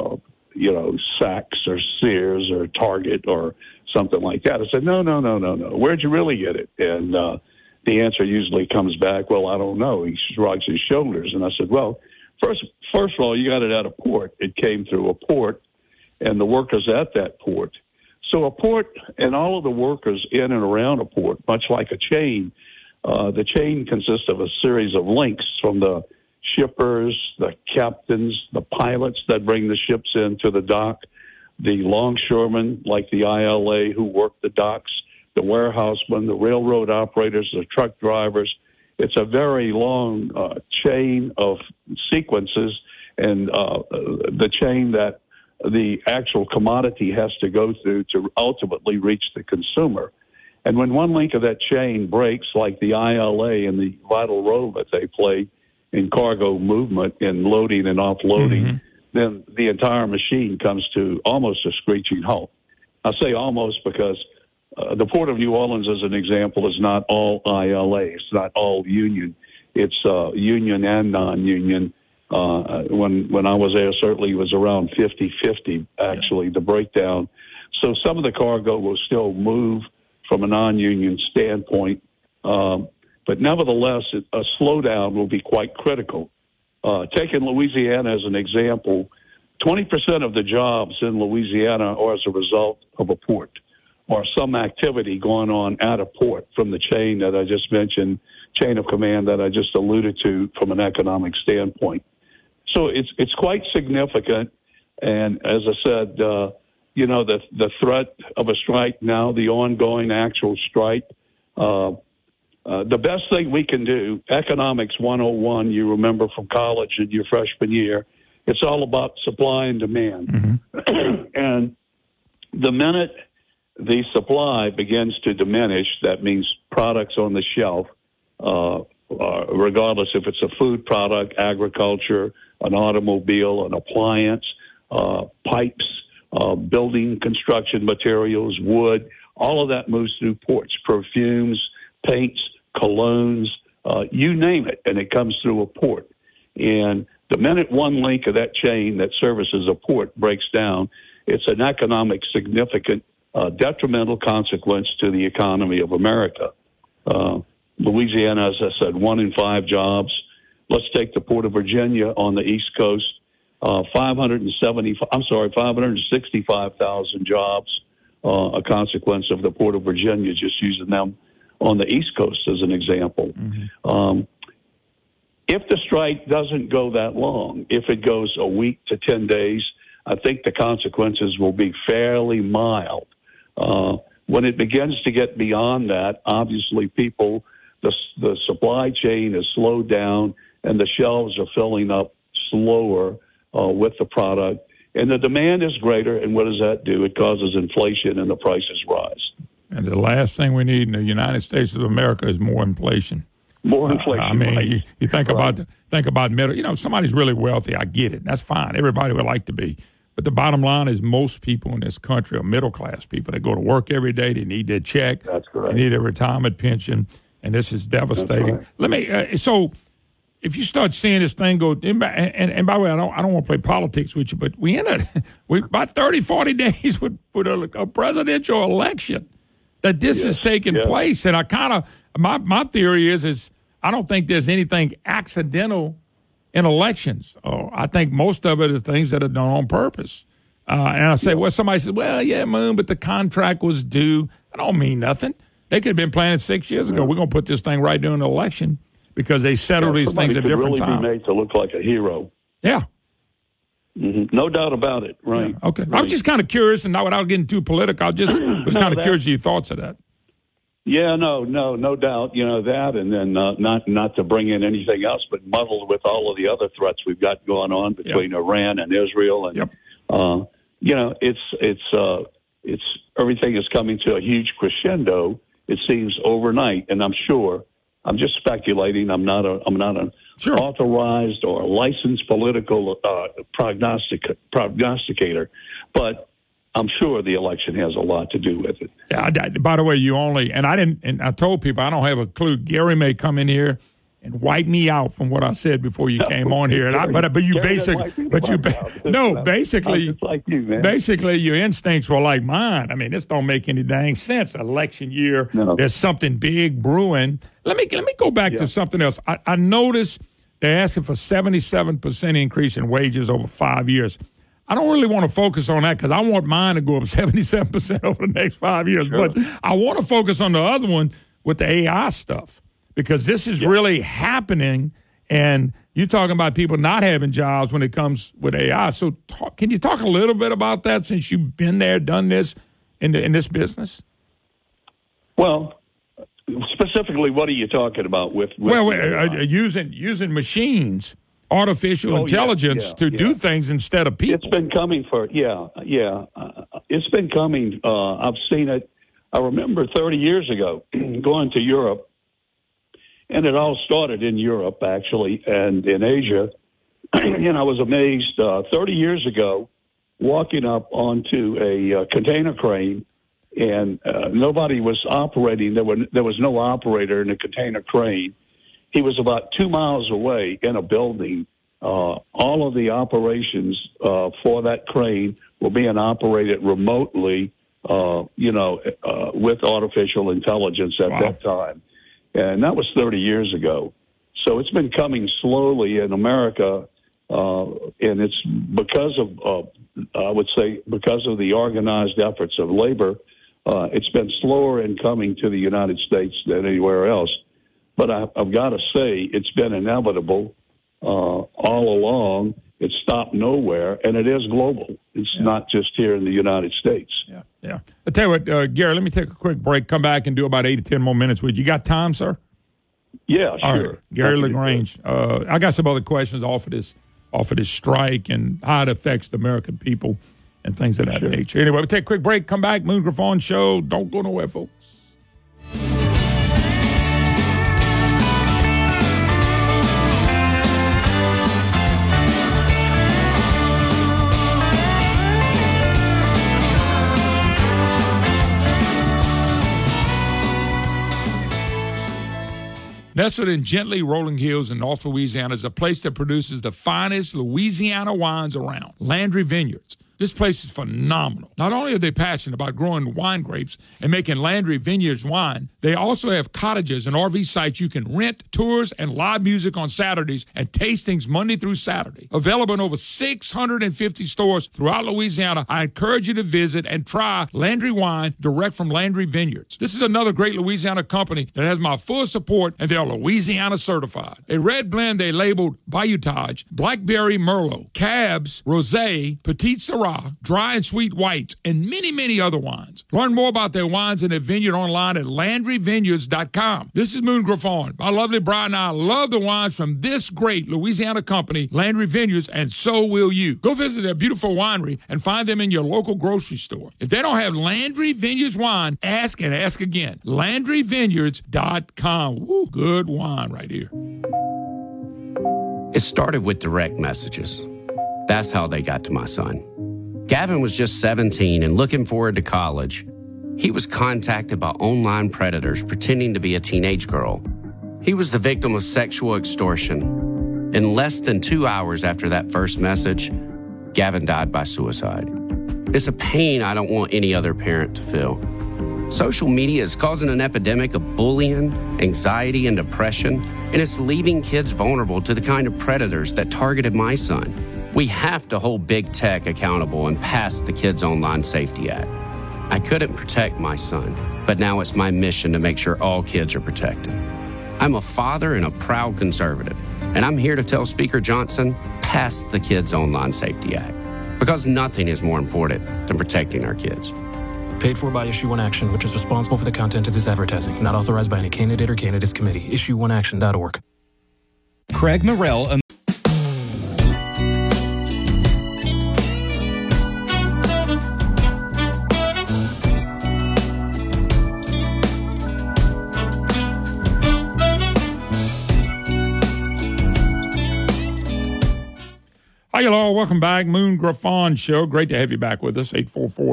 Saks or Sears or Target or something like that. I said, no. Where'd you really get it? And the answer usually comes back, well, I don't know. He shrugs his shoulders. And I said, well, first of all, you got it at a port. It came through a port and the workers at that port. So a port and all of the workers in and around a port, much like a chain, the chain consists of a series of links from the shippers, the captains, the pilots that bring the ships into the dock, the longshoremen like the ILA who work the docks, the warehousemen, the railroad operators, the truck drivers. It's a very long chain of sequences and the chain that the actual commodity has to go through to ultimately reach the consumer. And when one link of that chain breaks, like the ILA and the vital role that they play in cargo movement and loading and offloading, then the entire machine comes to almost a screeching halt. I say almost because the Port of New Orleans, as an example, is not all ILA. It's not all union. It's union and non-union. When I was there, certainly it was around 50-50, actually, the breakdown. So some of the cargo will still move from a non-union standpoint, but nevertheless, a slowdown will be quite critical. Taking Louisiana as an example, 20% of the jobs in Louisiana are as a result of a port or some activity going on at a port from the chain that I just mentioned, chain of command that I just alluded to from an economic standpoint. So it's quite significant. And as I said, the threat of a strike now, the ongoing actual strike, the best thing we can do, Economics 101, you remember from college in your freshman year, it's all about supply and demand. And the minute the supply begins to diminish, that means products on the shelf, regardless if it's a food product, agriculture, an automobile, an appliance, pipes, building construction materials, wood, all of that moves through ports, perfumes, paints, colognes, you name it, and it comes through a port. And the minute one link of that chain that services a port breaks down, it's an economic significant detrimental consequence to the economy of America. Louisiana, as I said, 1 in 5 jobs. Let's take the Port of Virginia on the East Coast, 565,000 jobs, a consequence of the Port of Virginia, just using them on the East Coast as an example. If the strike doesn't go that long, if it goes a week to 10 days, I think the consequences will be fairly mild. When it begins to get beyond that, obviously the supply chain is slowed down and the shelves are filling up slower with the product. And the demand is greater, and what does that do? It causes inflation and the prices rise. And the last thing we need in the United States of America is more inflation. More inflation. I mean, right. you think about middle. You know, somebody's really wealthy. I get it. That's fine. Everybody would like to be. But the bottom line is most people in this country are middle class people. They go to work every day. They need their check. That's correct. They need their retirement pension, and this is devastating. Right. Let me. So, if you start seeing this thing go, and by the way, I don't want to play politics with you, but we ended about 30, 40 days with a presidential election that this is taking place, and I kind of my theory is I don't think there's anything accidental in elections. I think most of it are things that are done on purpose. And I say, well, somebody says, well, yeah, Moon, but the contract was due. I don't mean nothing. They could have been planning 6 years ago. We're going to put this thing right during the election because they settle these things at different times. Somebody could really be made to look like a hero. Yeah. Mm-hmm. No doubt about it. Right. Yeah. Okay. Right. I'm just kind of curious, and not without getting too political, I just was kind of curious of your thoughts of that. Yeah, no doubt. You know that, and then not to bring in anything else, but muddled with all of the other threats we've got going on between Iran and Israel, and you know, it's everything is coming to a huge crescendo. It seems overnight, and I'm just speculating. I'm not an authorized or licensed political prognosticator, but I'm sure the election has a lot to do with it. Yeah. By the way, I told people I don't have a clue. Gary may come in here and wipe me out from what I said before you came on here. Basically, like you, man. Basically, your instincts were like mine. I mean, this don't make any dang sense. Election year, there's something big brewing. Let me go back to something else. I noticed they're asking for 77% increase in wages over 5 years. I don't really want to focus on that because I want mine to go up 77% over the next 5 years. Sure. But I want to focus on the other one with the AI stuff because this is really happening, and you're talking about people not having jobs when it comes with AI. So can you talk a little bit about that since you've been there, done this in this business? Well, specifically, what are you talking about with using machines, artificial intelligence to do things instead of people? It's been coming it's been coming. I've seen it. I remember 30 years ago going to Europe, and it all started in Europe, actually, and in Asia. And I was amazed 30 years ago walking up onto a container crane, and nobody was operating. There was no operator in a container crane. He was about 2 miles away in a building. All of the operations for that crane were being operated remotely, with artificial intelligence at that time. And that was 30 years ago. So it's been coming slowly in America, and it's because of, I would say, because of the organized efforts of labor. It's been slower in coming to the United States than anywhere else. But I've got to say, it's been inevitable all along. It stopped nowhere, and it is global. It's not just here in the United States. Yeah. I'll tell you what, Gary, let me take a quick break, come back and do about 8 to 10 more minutes with you. You got time, sir? Yeah, sure. All right. Gary LaGrange. I got some other questions off of this strike and how it affects the American people and things of that nature. Anyway, we'll take a quick break, come back, Moon Griffon Show. Don't go nowhere, folks. Nestled in gently rolling hills in North Louisiana is a place that produces the finest Louisiana wines around. Landry Vineyards, This place is phenomenal. Not only are they passionate about growing wine grapes and making Landry Vineyards wine, they also have cottages and RV sites you can rent, tours, and live music on Saturdays and tastings Monday through Saturday. Available in over 650 stores throughout Louisiana, I encourage you to visit and try Landry wine direct from Landry Vineyards. This is another great Louisiana company that has my full support, and they are Louisiana certified. A red blend they labeled Bayoutage, Blackberry Merlot, Cabs, Rosé, Petit Syrah, dry and sweet whites, and many, many other wines. Learn more about their wines and their vineyard online at LandryVineyards.com. This is Moon Griffon. My lovely bride and I love the wines from this great Louisiana company, Landry Vineyards, and so will you. Go visit their beautiful winery and find them in your local grocery store. If they don't have Landry Vineyards wine, ask and ask again. LandryVineyards.com. Woo, good wine right here. It started with direct messages. That's how they got to my son. Gavin was just 17 and looking forward to college. He was contacted by online predators pretending to be a teenage girl. He was the victim of sexual extortion. In less than 2 hours after that first message, Gavin died by suicide. It's a pain I don't want any other parent to feel. Social media is causing an epidemic of bullying, anxiety, and depression, and it's leaving kids vulnerable to the kind of predators that targeted my son. We have to hold big tech accountable and pass the Kids Online Safety Act. I couldn't protect my son, but now it's my mission to make sure all kids are protected. I'm a father and a proud conservative, and I'm here to tell Speaker Johnson, pass the Kids Online Safety Act, because nothing is more important than protecting our kids. Paid for by Issue One Action, which is responsible for the content of this advertising. Not authorized by any candidate or candidates committee. IssueOneAction.org. Craig Morrell. Hi, y'all. Welcome back. Moon Griffon Show. Great to have you back with us.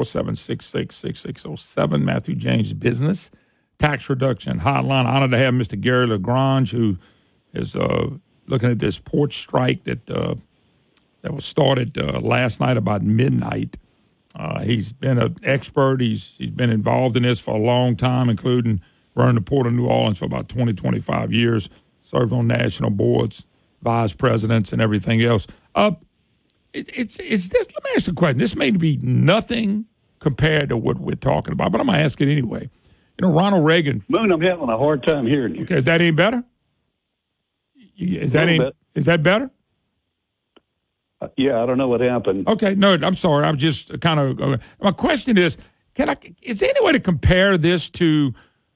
844-766-6607. Matthew James Business Tax Reduction Hotline. Honored to have Mr. Gary LaGrange, who is looking at this porch strike that was started last night about midnight. He's been an expert. He's been involved in this for a long time, including running the Port of New Orleans for about 20, 25 years, served on national boards, vice presidents, and everything else. It's this. Let me ask you a question. This may be nothing compared to what we're talking about, but I'm going to ask it anyway. You know, Ronald Reagan. Moon, I'm having a hard time hearing you. Okay, is that any better? Is that better? Yeah, I don't know what happened. Okay, no, I'm sorry. I'm just kind of. My question is, is there any way to compare this to,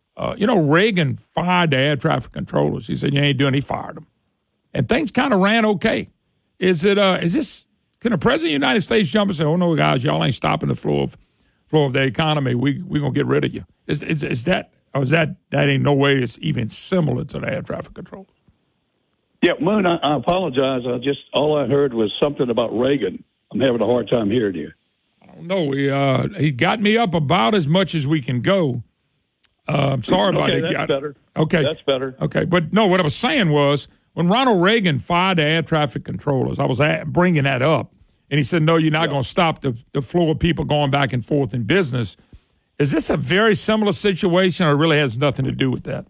Reagan fired the air traffic controllers. He said, you ain't doing. He fired them, and things kind of ran okay. Is this? Can the president of the United States jump and say, "Oh no, guys, y'all ain't stopping the flow of the economy. We gonna get rid of you"? Is that, or is that ain't no way it's even similar to the air traffic control? Yeah, Moon, I apologize. All I heard was something about Reagan. I'm having a hard time hearing you. I don't know. He got me up about as much as we can go. I'm sorry about it. That's better. Okay, that's better. Okay, but no, what I was saying was, when Ronald Reagan fired the air traffic controllers, I was bringing that up, and he said, no, you're not going to stop the flow of people going back and forth in business. Is this a very similar situation, or it really has nothing to do with that?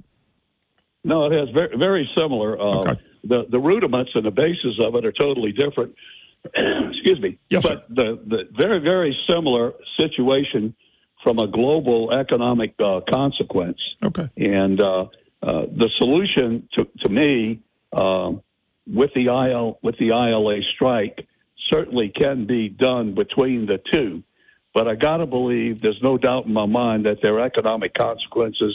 No, it has very, very similar. Okay. The rudiments and the basis of it are totally different. Excuse me. Yes, but the very, very similar situation from a global economic consequence. Okay. And the solution to me, with the ILA strike, certainly can be done between the two. But I got to believe there's no doubt in my mind that there are economic consequences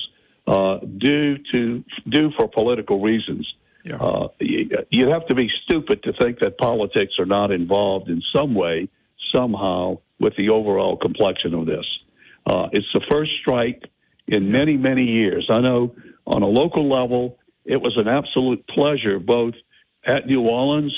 due for political reasons. Yeah. You have to be stupid to think that politics are not involved in some way, somehow, with the overall complexion of this. It's the first strike in many, many years. I know on a local level, it was an absolute pleasure, both at New Orleans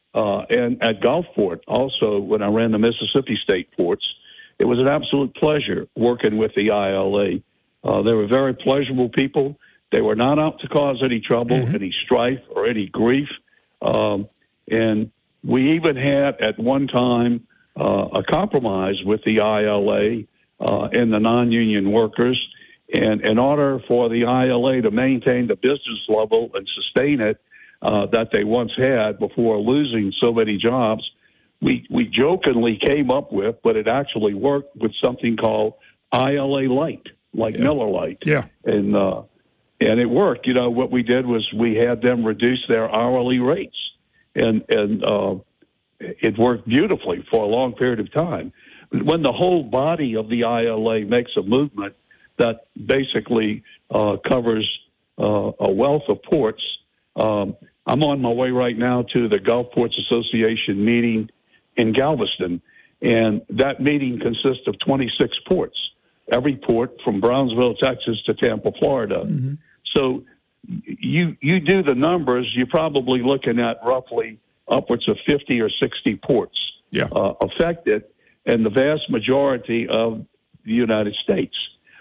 and at Gulfport. Also, when I ran the Mississippi State ports, it was an absolute pleasure working with the ILA. They were very pleasurable people. They were not out to cause any trouble, any strife, or any grief. And we even had, at one time, a compromise with the ILA and the non-union workers. And in order for the ILA to maintain the business level and sustain it that they once had before losing so many jobs, we jokingly came up with, but it actually worked, with something called ILA Light, like Miller Lite. Yeah. And it worked. You know, what we did was we had them reduce their hourly rates, and it worked beautifully for a long period of time. When the whole body of the ILA makes a movement that basically covers a wealth of ports, I'm on my way right now to the Gulf Ports Association meeting in Galveston, and that meeting consists of 26 ports, every port from Brownsville, Texas to Tampa, Florida. Mm-hmm. So you do the numbers, you're probably looking at roughly upwards of 50 or 60 ports affected, and the vast majority of the United States.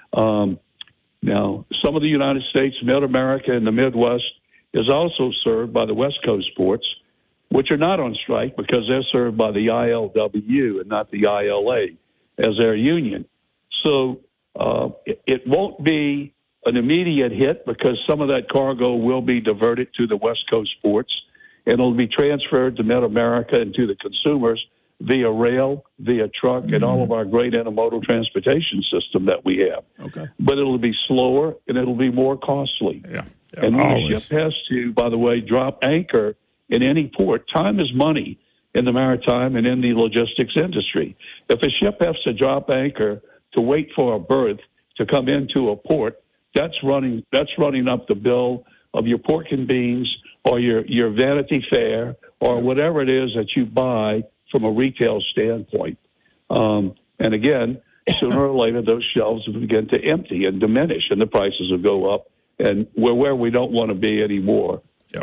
Now, some of the United States, Mid-America, and the Midwest is also served by the West Coast ports, which are not on strike because they're served by the ILWU and not the ILA as their union. So it won't be an immediate hit because some of that cargo will be diverted to the West Coast ports, and it'll be transferred to Mid-America and to the consumers via rail, via truck, and all of our great intermodal transportation system that we have. Okay. But it'll be slower and it'll be more costly. And when a ship has to, by the way, drop anchor in any port, time is money in the maritime and in the logistics industry. If a ship has to drop anchor to wait for a berth to come into a port, that's running up the bill of your pork and beans or your Vanity Fair or whatever it is that you buy from a retail standpoint. And again, sooner or later, those shelves will begin to empty and diminish, and the prices will go up. And we're where we don't want to be anymore,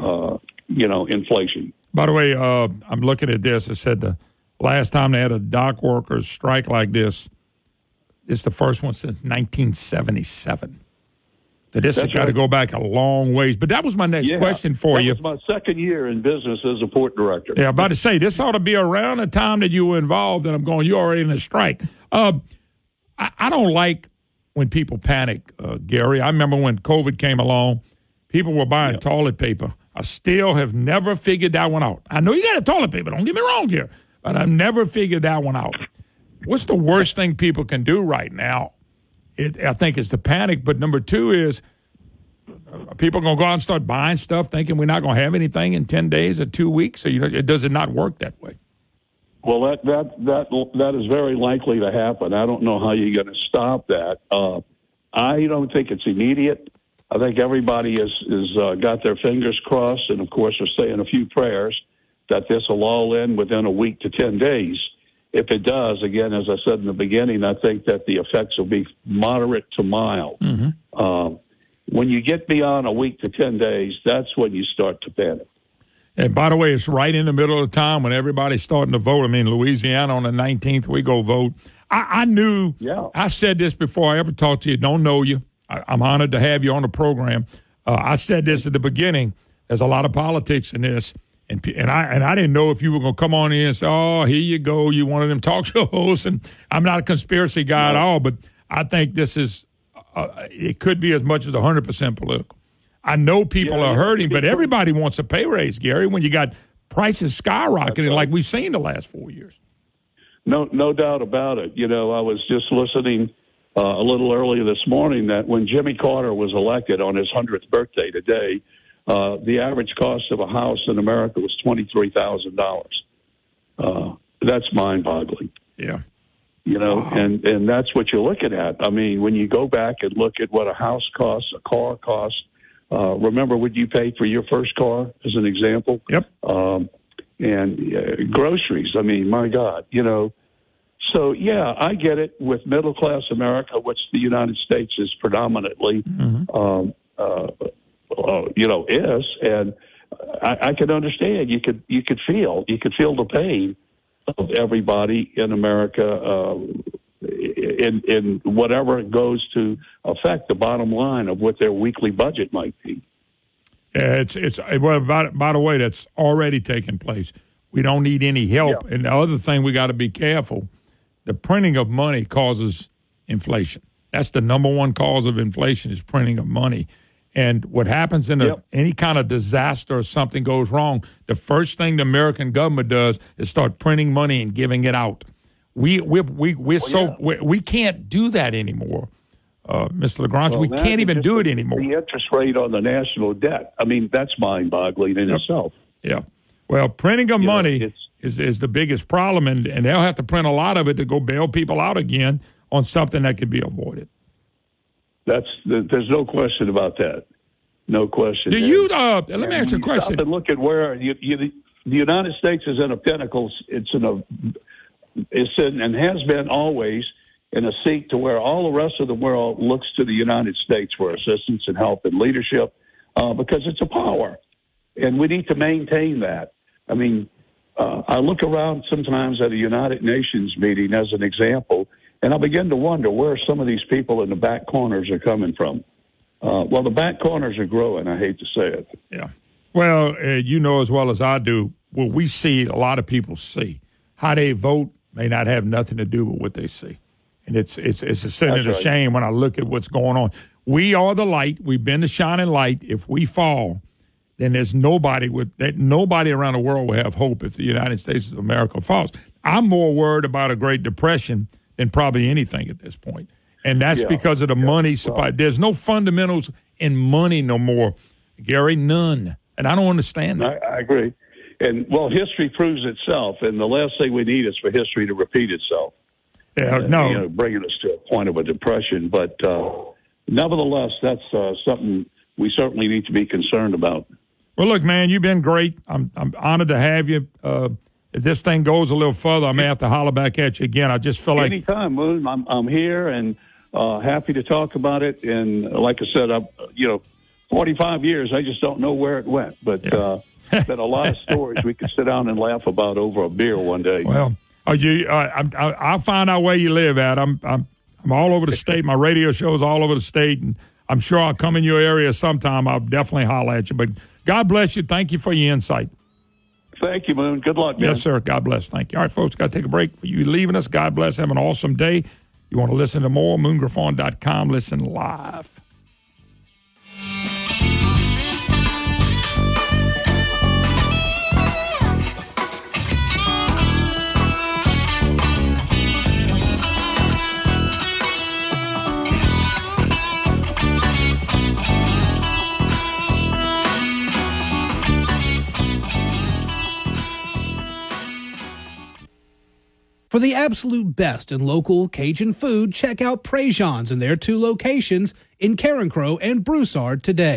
inflation. By the way, I'm looking at this. It said the last time they had a dock workers strike like this, it's the first one since 1977. So this has got to go back a long ways. But that was my next question for you. That was my second year in business as a port director. Yeah, I'm about to say, this ought to be around the time that you were involved, and I'm going, you're already in a strike. I don't like when people panic, Gary. I remember when COVID came along, people were buying toilet paper. I still have never figured that one out. I know you got a toilet paper, don't get me wrong here, but I've never figured that one out. What's the worst thing people can do right now? I think it's the panic, but number two is people are going to go out and start buying stuff thinking we're not going to have anything in 10 days or 2 weeks. So, it does not work that way. Well, that is very likely to happen. I don't know how you're going to stop that. I don't think it's immediate. I think everybody is got their fingers crossed, and of course are saying a few prayers that this will all end within a week to 10 days. If it does, again, as I said in the beginning, I think that the effects will be moderate to mild. Mm-hmm. When you get beyond a week to 10 days, that's when you start to panic. And by the way, it's right in the middle of the time when everybody's starting to vote. I mean, Louisiana on the 19th, we go vote. I knew, I said this before I ever talked to you, don't know you. I'm honored to have you on the program. I said this at the beginning. There's a lot of politics in this. And I didn't know if you were going to come on in and say, oh, here you go, you one of them talk show hosts. And I'm not a conspiracy guy at all, but I think this is, it could be as much as 100% political. I know people are hurting, but everybody wants a pay raise, Gary, when you got prices skyrocketing like we've seen the last 4 years. No doubt about it. I was just listening a little earlier this morning that when Jimmy Carter was elected on his 100th birthday today, the average cost of a house in America was $23,000. That's mind-boggling. Yeah. Wow. And that's what you're looking at. I mean, when you go back and look at what a house costs, a car costs, remember what you paid for your first car, as an example? Yep. And groceries. I mean, my God, So, yeah, I get it with middle-class America, which the United States is predominantly, is. And I can understand. You could feel the pain of everybody in America in whatever it goes to affect the bottom line of what their weekly budget might be. Yeah, it's by the way, that's already taken place. We don't need any help. Yeah. And the other thing we got to be careful, the printing of money causes inflation. That's the number one cause of inflation is printing of money. And what happens in any kind of disaster or something goes wrong, the first thing the American government does is start printing money and giving it out. We can't do that anymore, Mr. LaGrange. We can't even do it anymore. The interest rate on the national debt, I mean, that's mind-boggling in itself. Yeah. Well, printing of money is the biggest problem, and they'll have to print a lot of it to go bail people out again on something that could be avoided. There's no question about that. No question. Do you? Let me ask you a question. Stop and look at where the United States is in a pinnacle. It's in and has been always in a seat to where all the rest of the world looks to the United States for assistance and help and leadership because it's a power, and we need to maintain that. I mean, I look around sometimes at a United Nations meeting as an example. And I begin to wonder where some of these people in the back corners are coming from. Well, the back corners are growing. I hate to say it. Yeah. Well, you know as well as I do, what we see, a lot of people see. How they vote may not have nothing to do with what they see. And it's a sin and a shame when I look at what's going on. We are the light. We've been the shining light. If we fall, then there's nobody around the world will have hope if the United States of America falls. I'm more worried about a Great Depression than probably anything at this point. And that's because of the money supply. There's no fundamentals in money no more, Gary, none. And I don't understand that. I agree. And, well, history proves itself, and the last thing we need is for history to repeat itself. Yeah, bringing us to a point of a depression. But nevertheless, that's something we certainly need to be concerned about. Well, look, man, you've been great. I'm honored to have you. If this thing goes a little further, I may have to holler back at you again. I just feel like anytime, Moon. I'm here and happy to talk about it. And like I said, 45 years. I just don't know where it went, but been a lot of stories we could sit down and laugh about over a beer one day. Well, I'll find out where you live at. I'm all over the state. My radio show's all over the state, and I'm sure I'll come in your area sometime. I'll definitely holler at you. But God bless you. Thank you for your insight. Thank you, Moon. Good luck, man. Yes, sir. God bless. Thank you. All right, folks, got to take a break. For you leaving us, God bless. Have an awesome day. You want to listen to more, moongriffon.com. Listen live. For the absolute best in local Cajun food, check out Prejean's in their 2 locations in Carencro and Broussard today.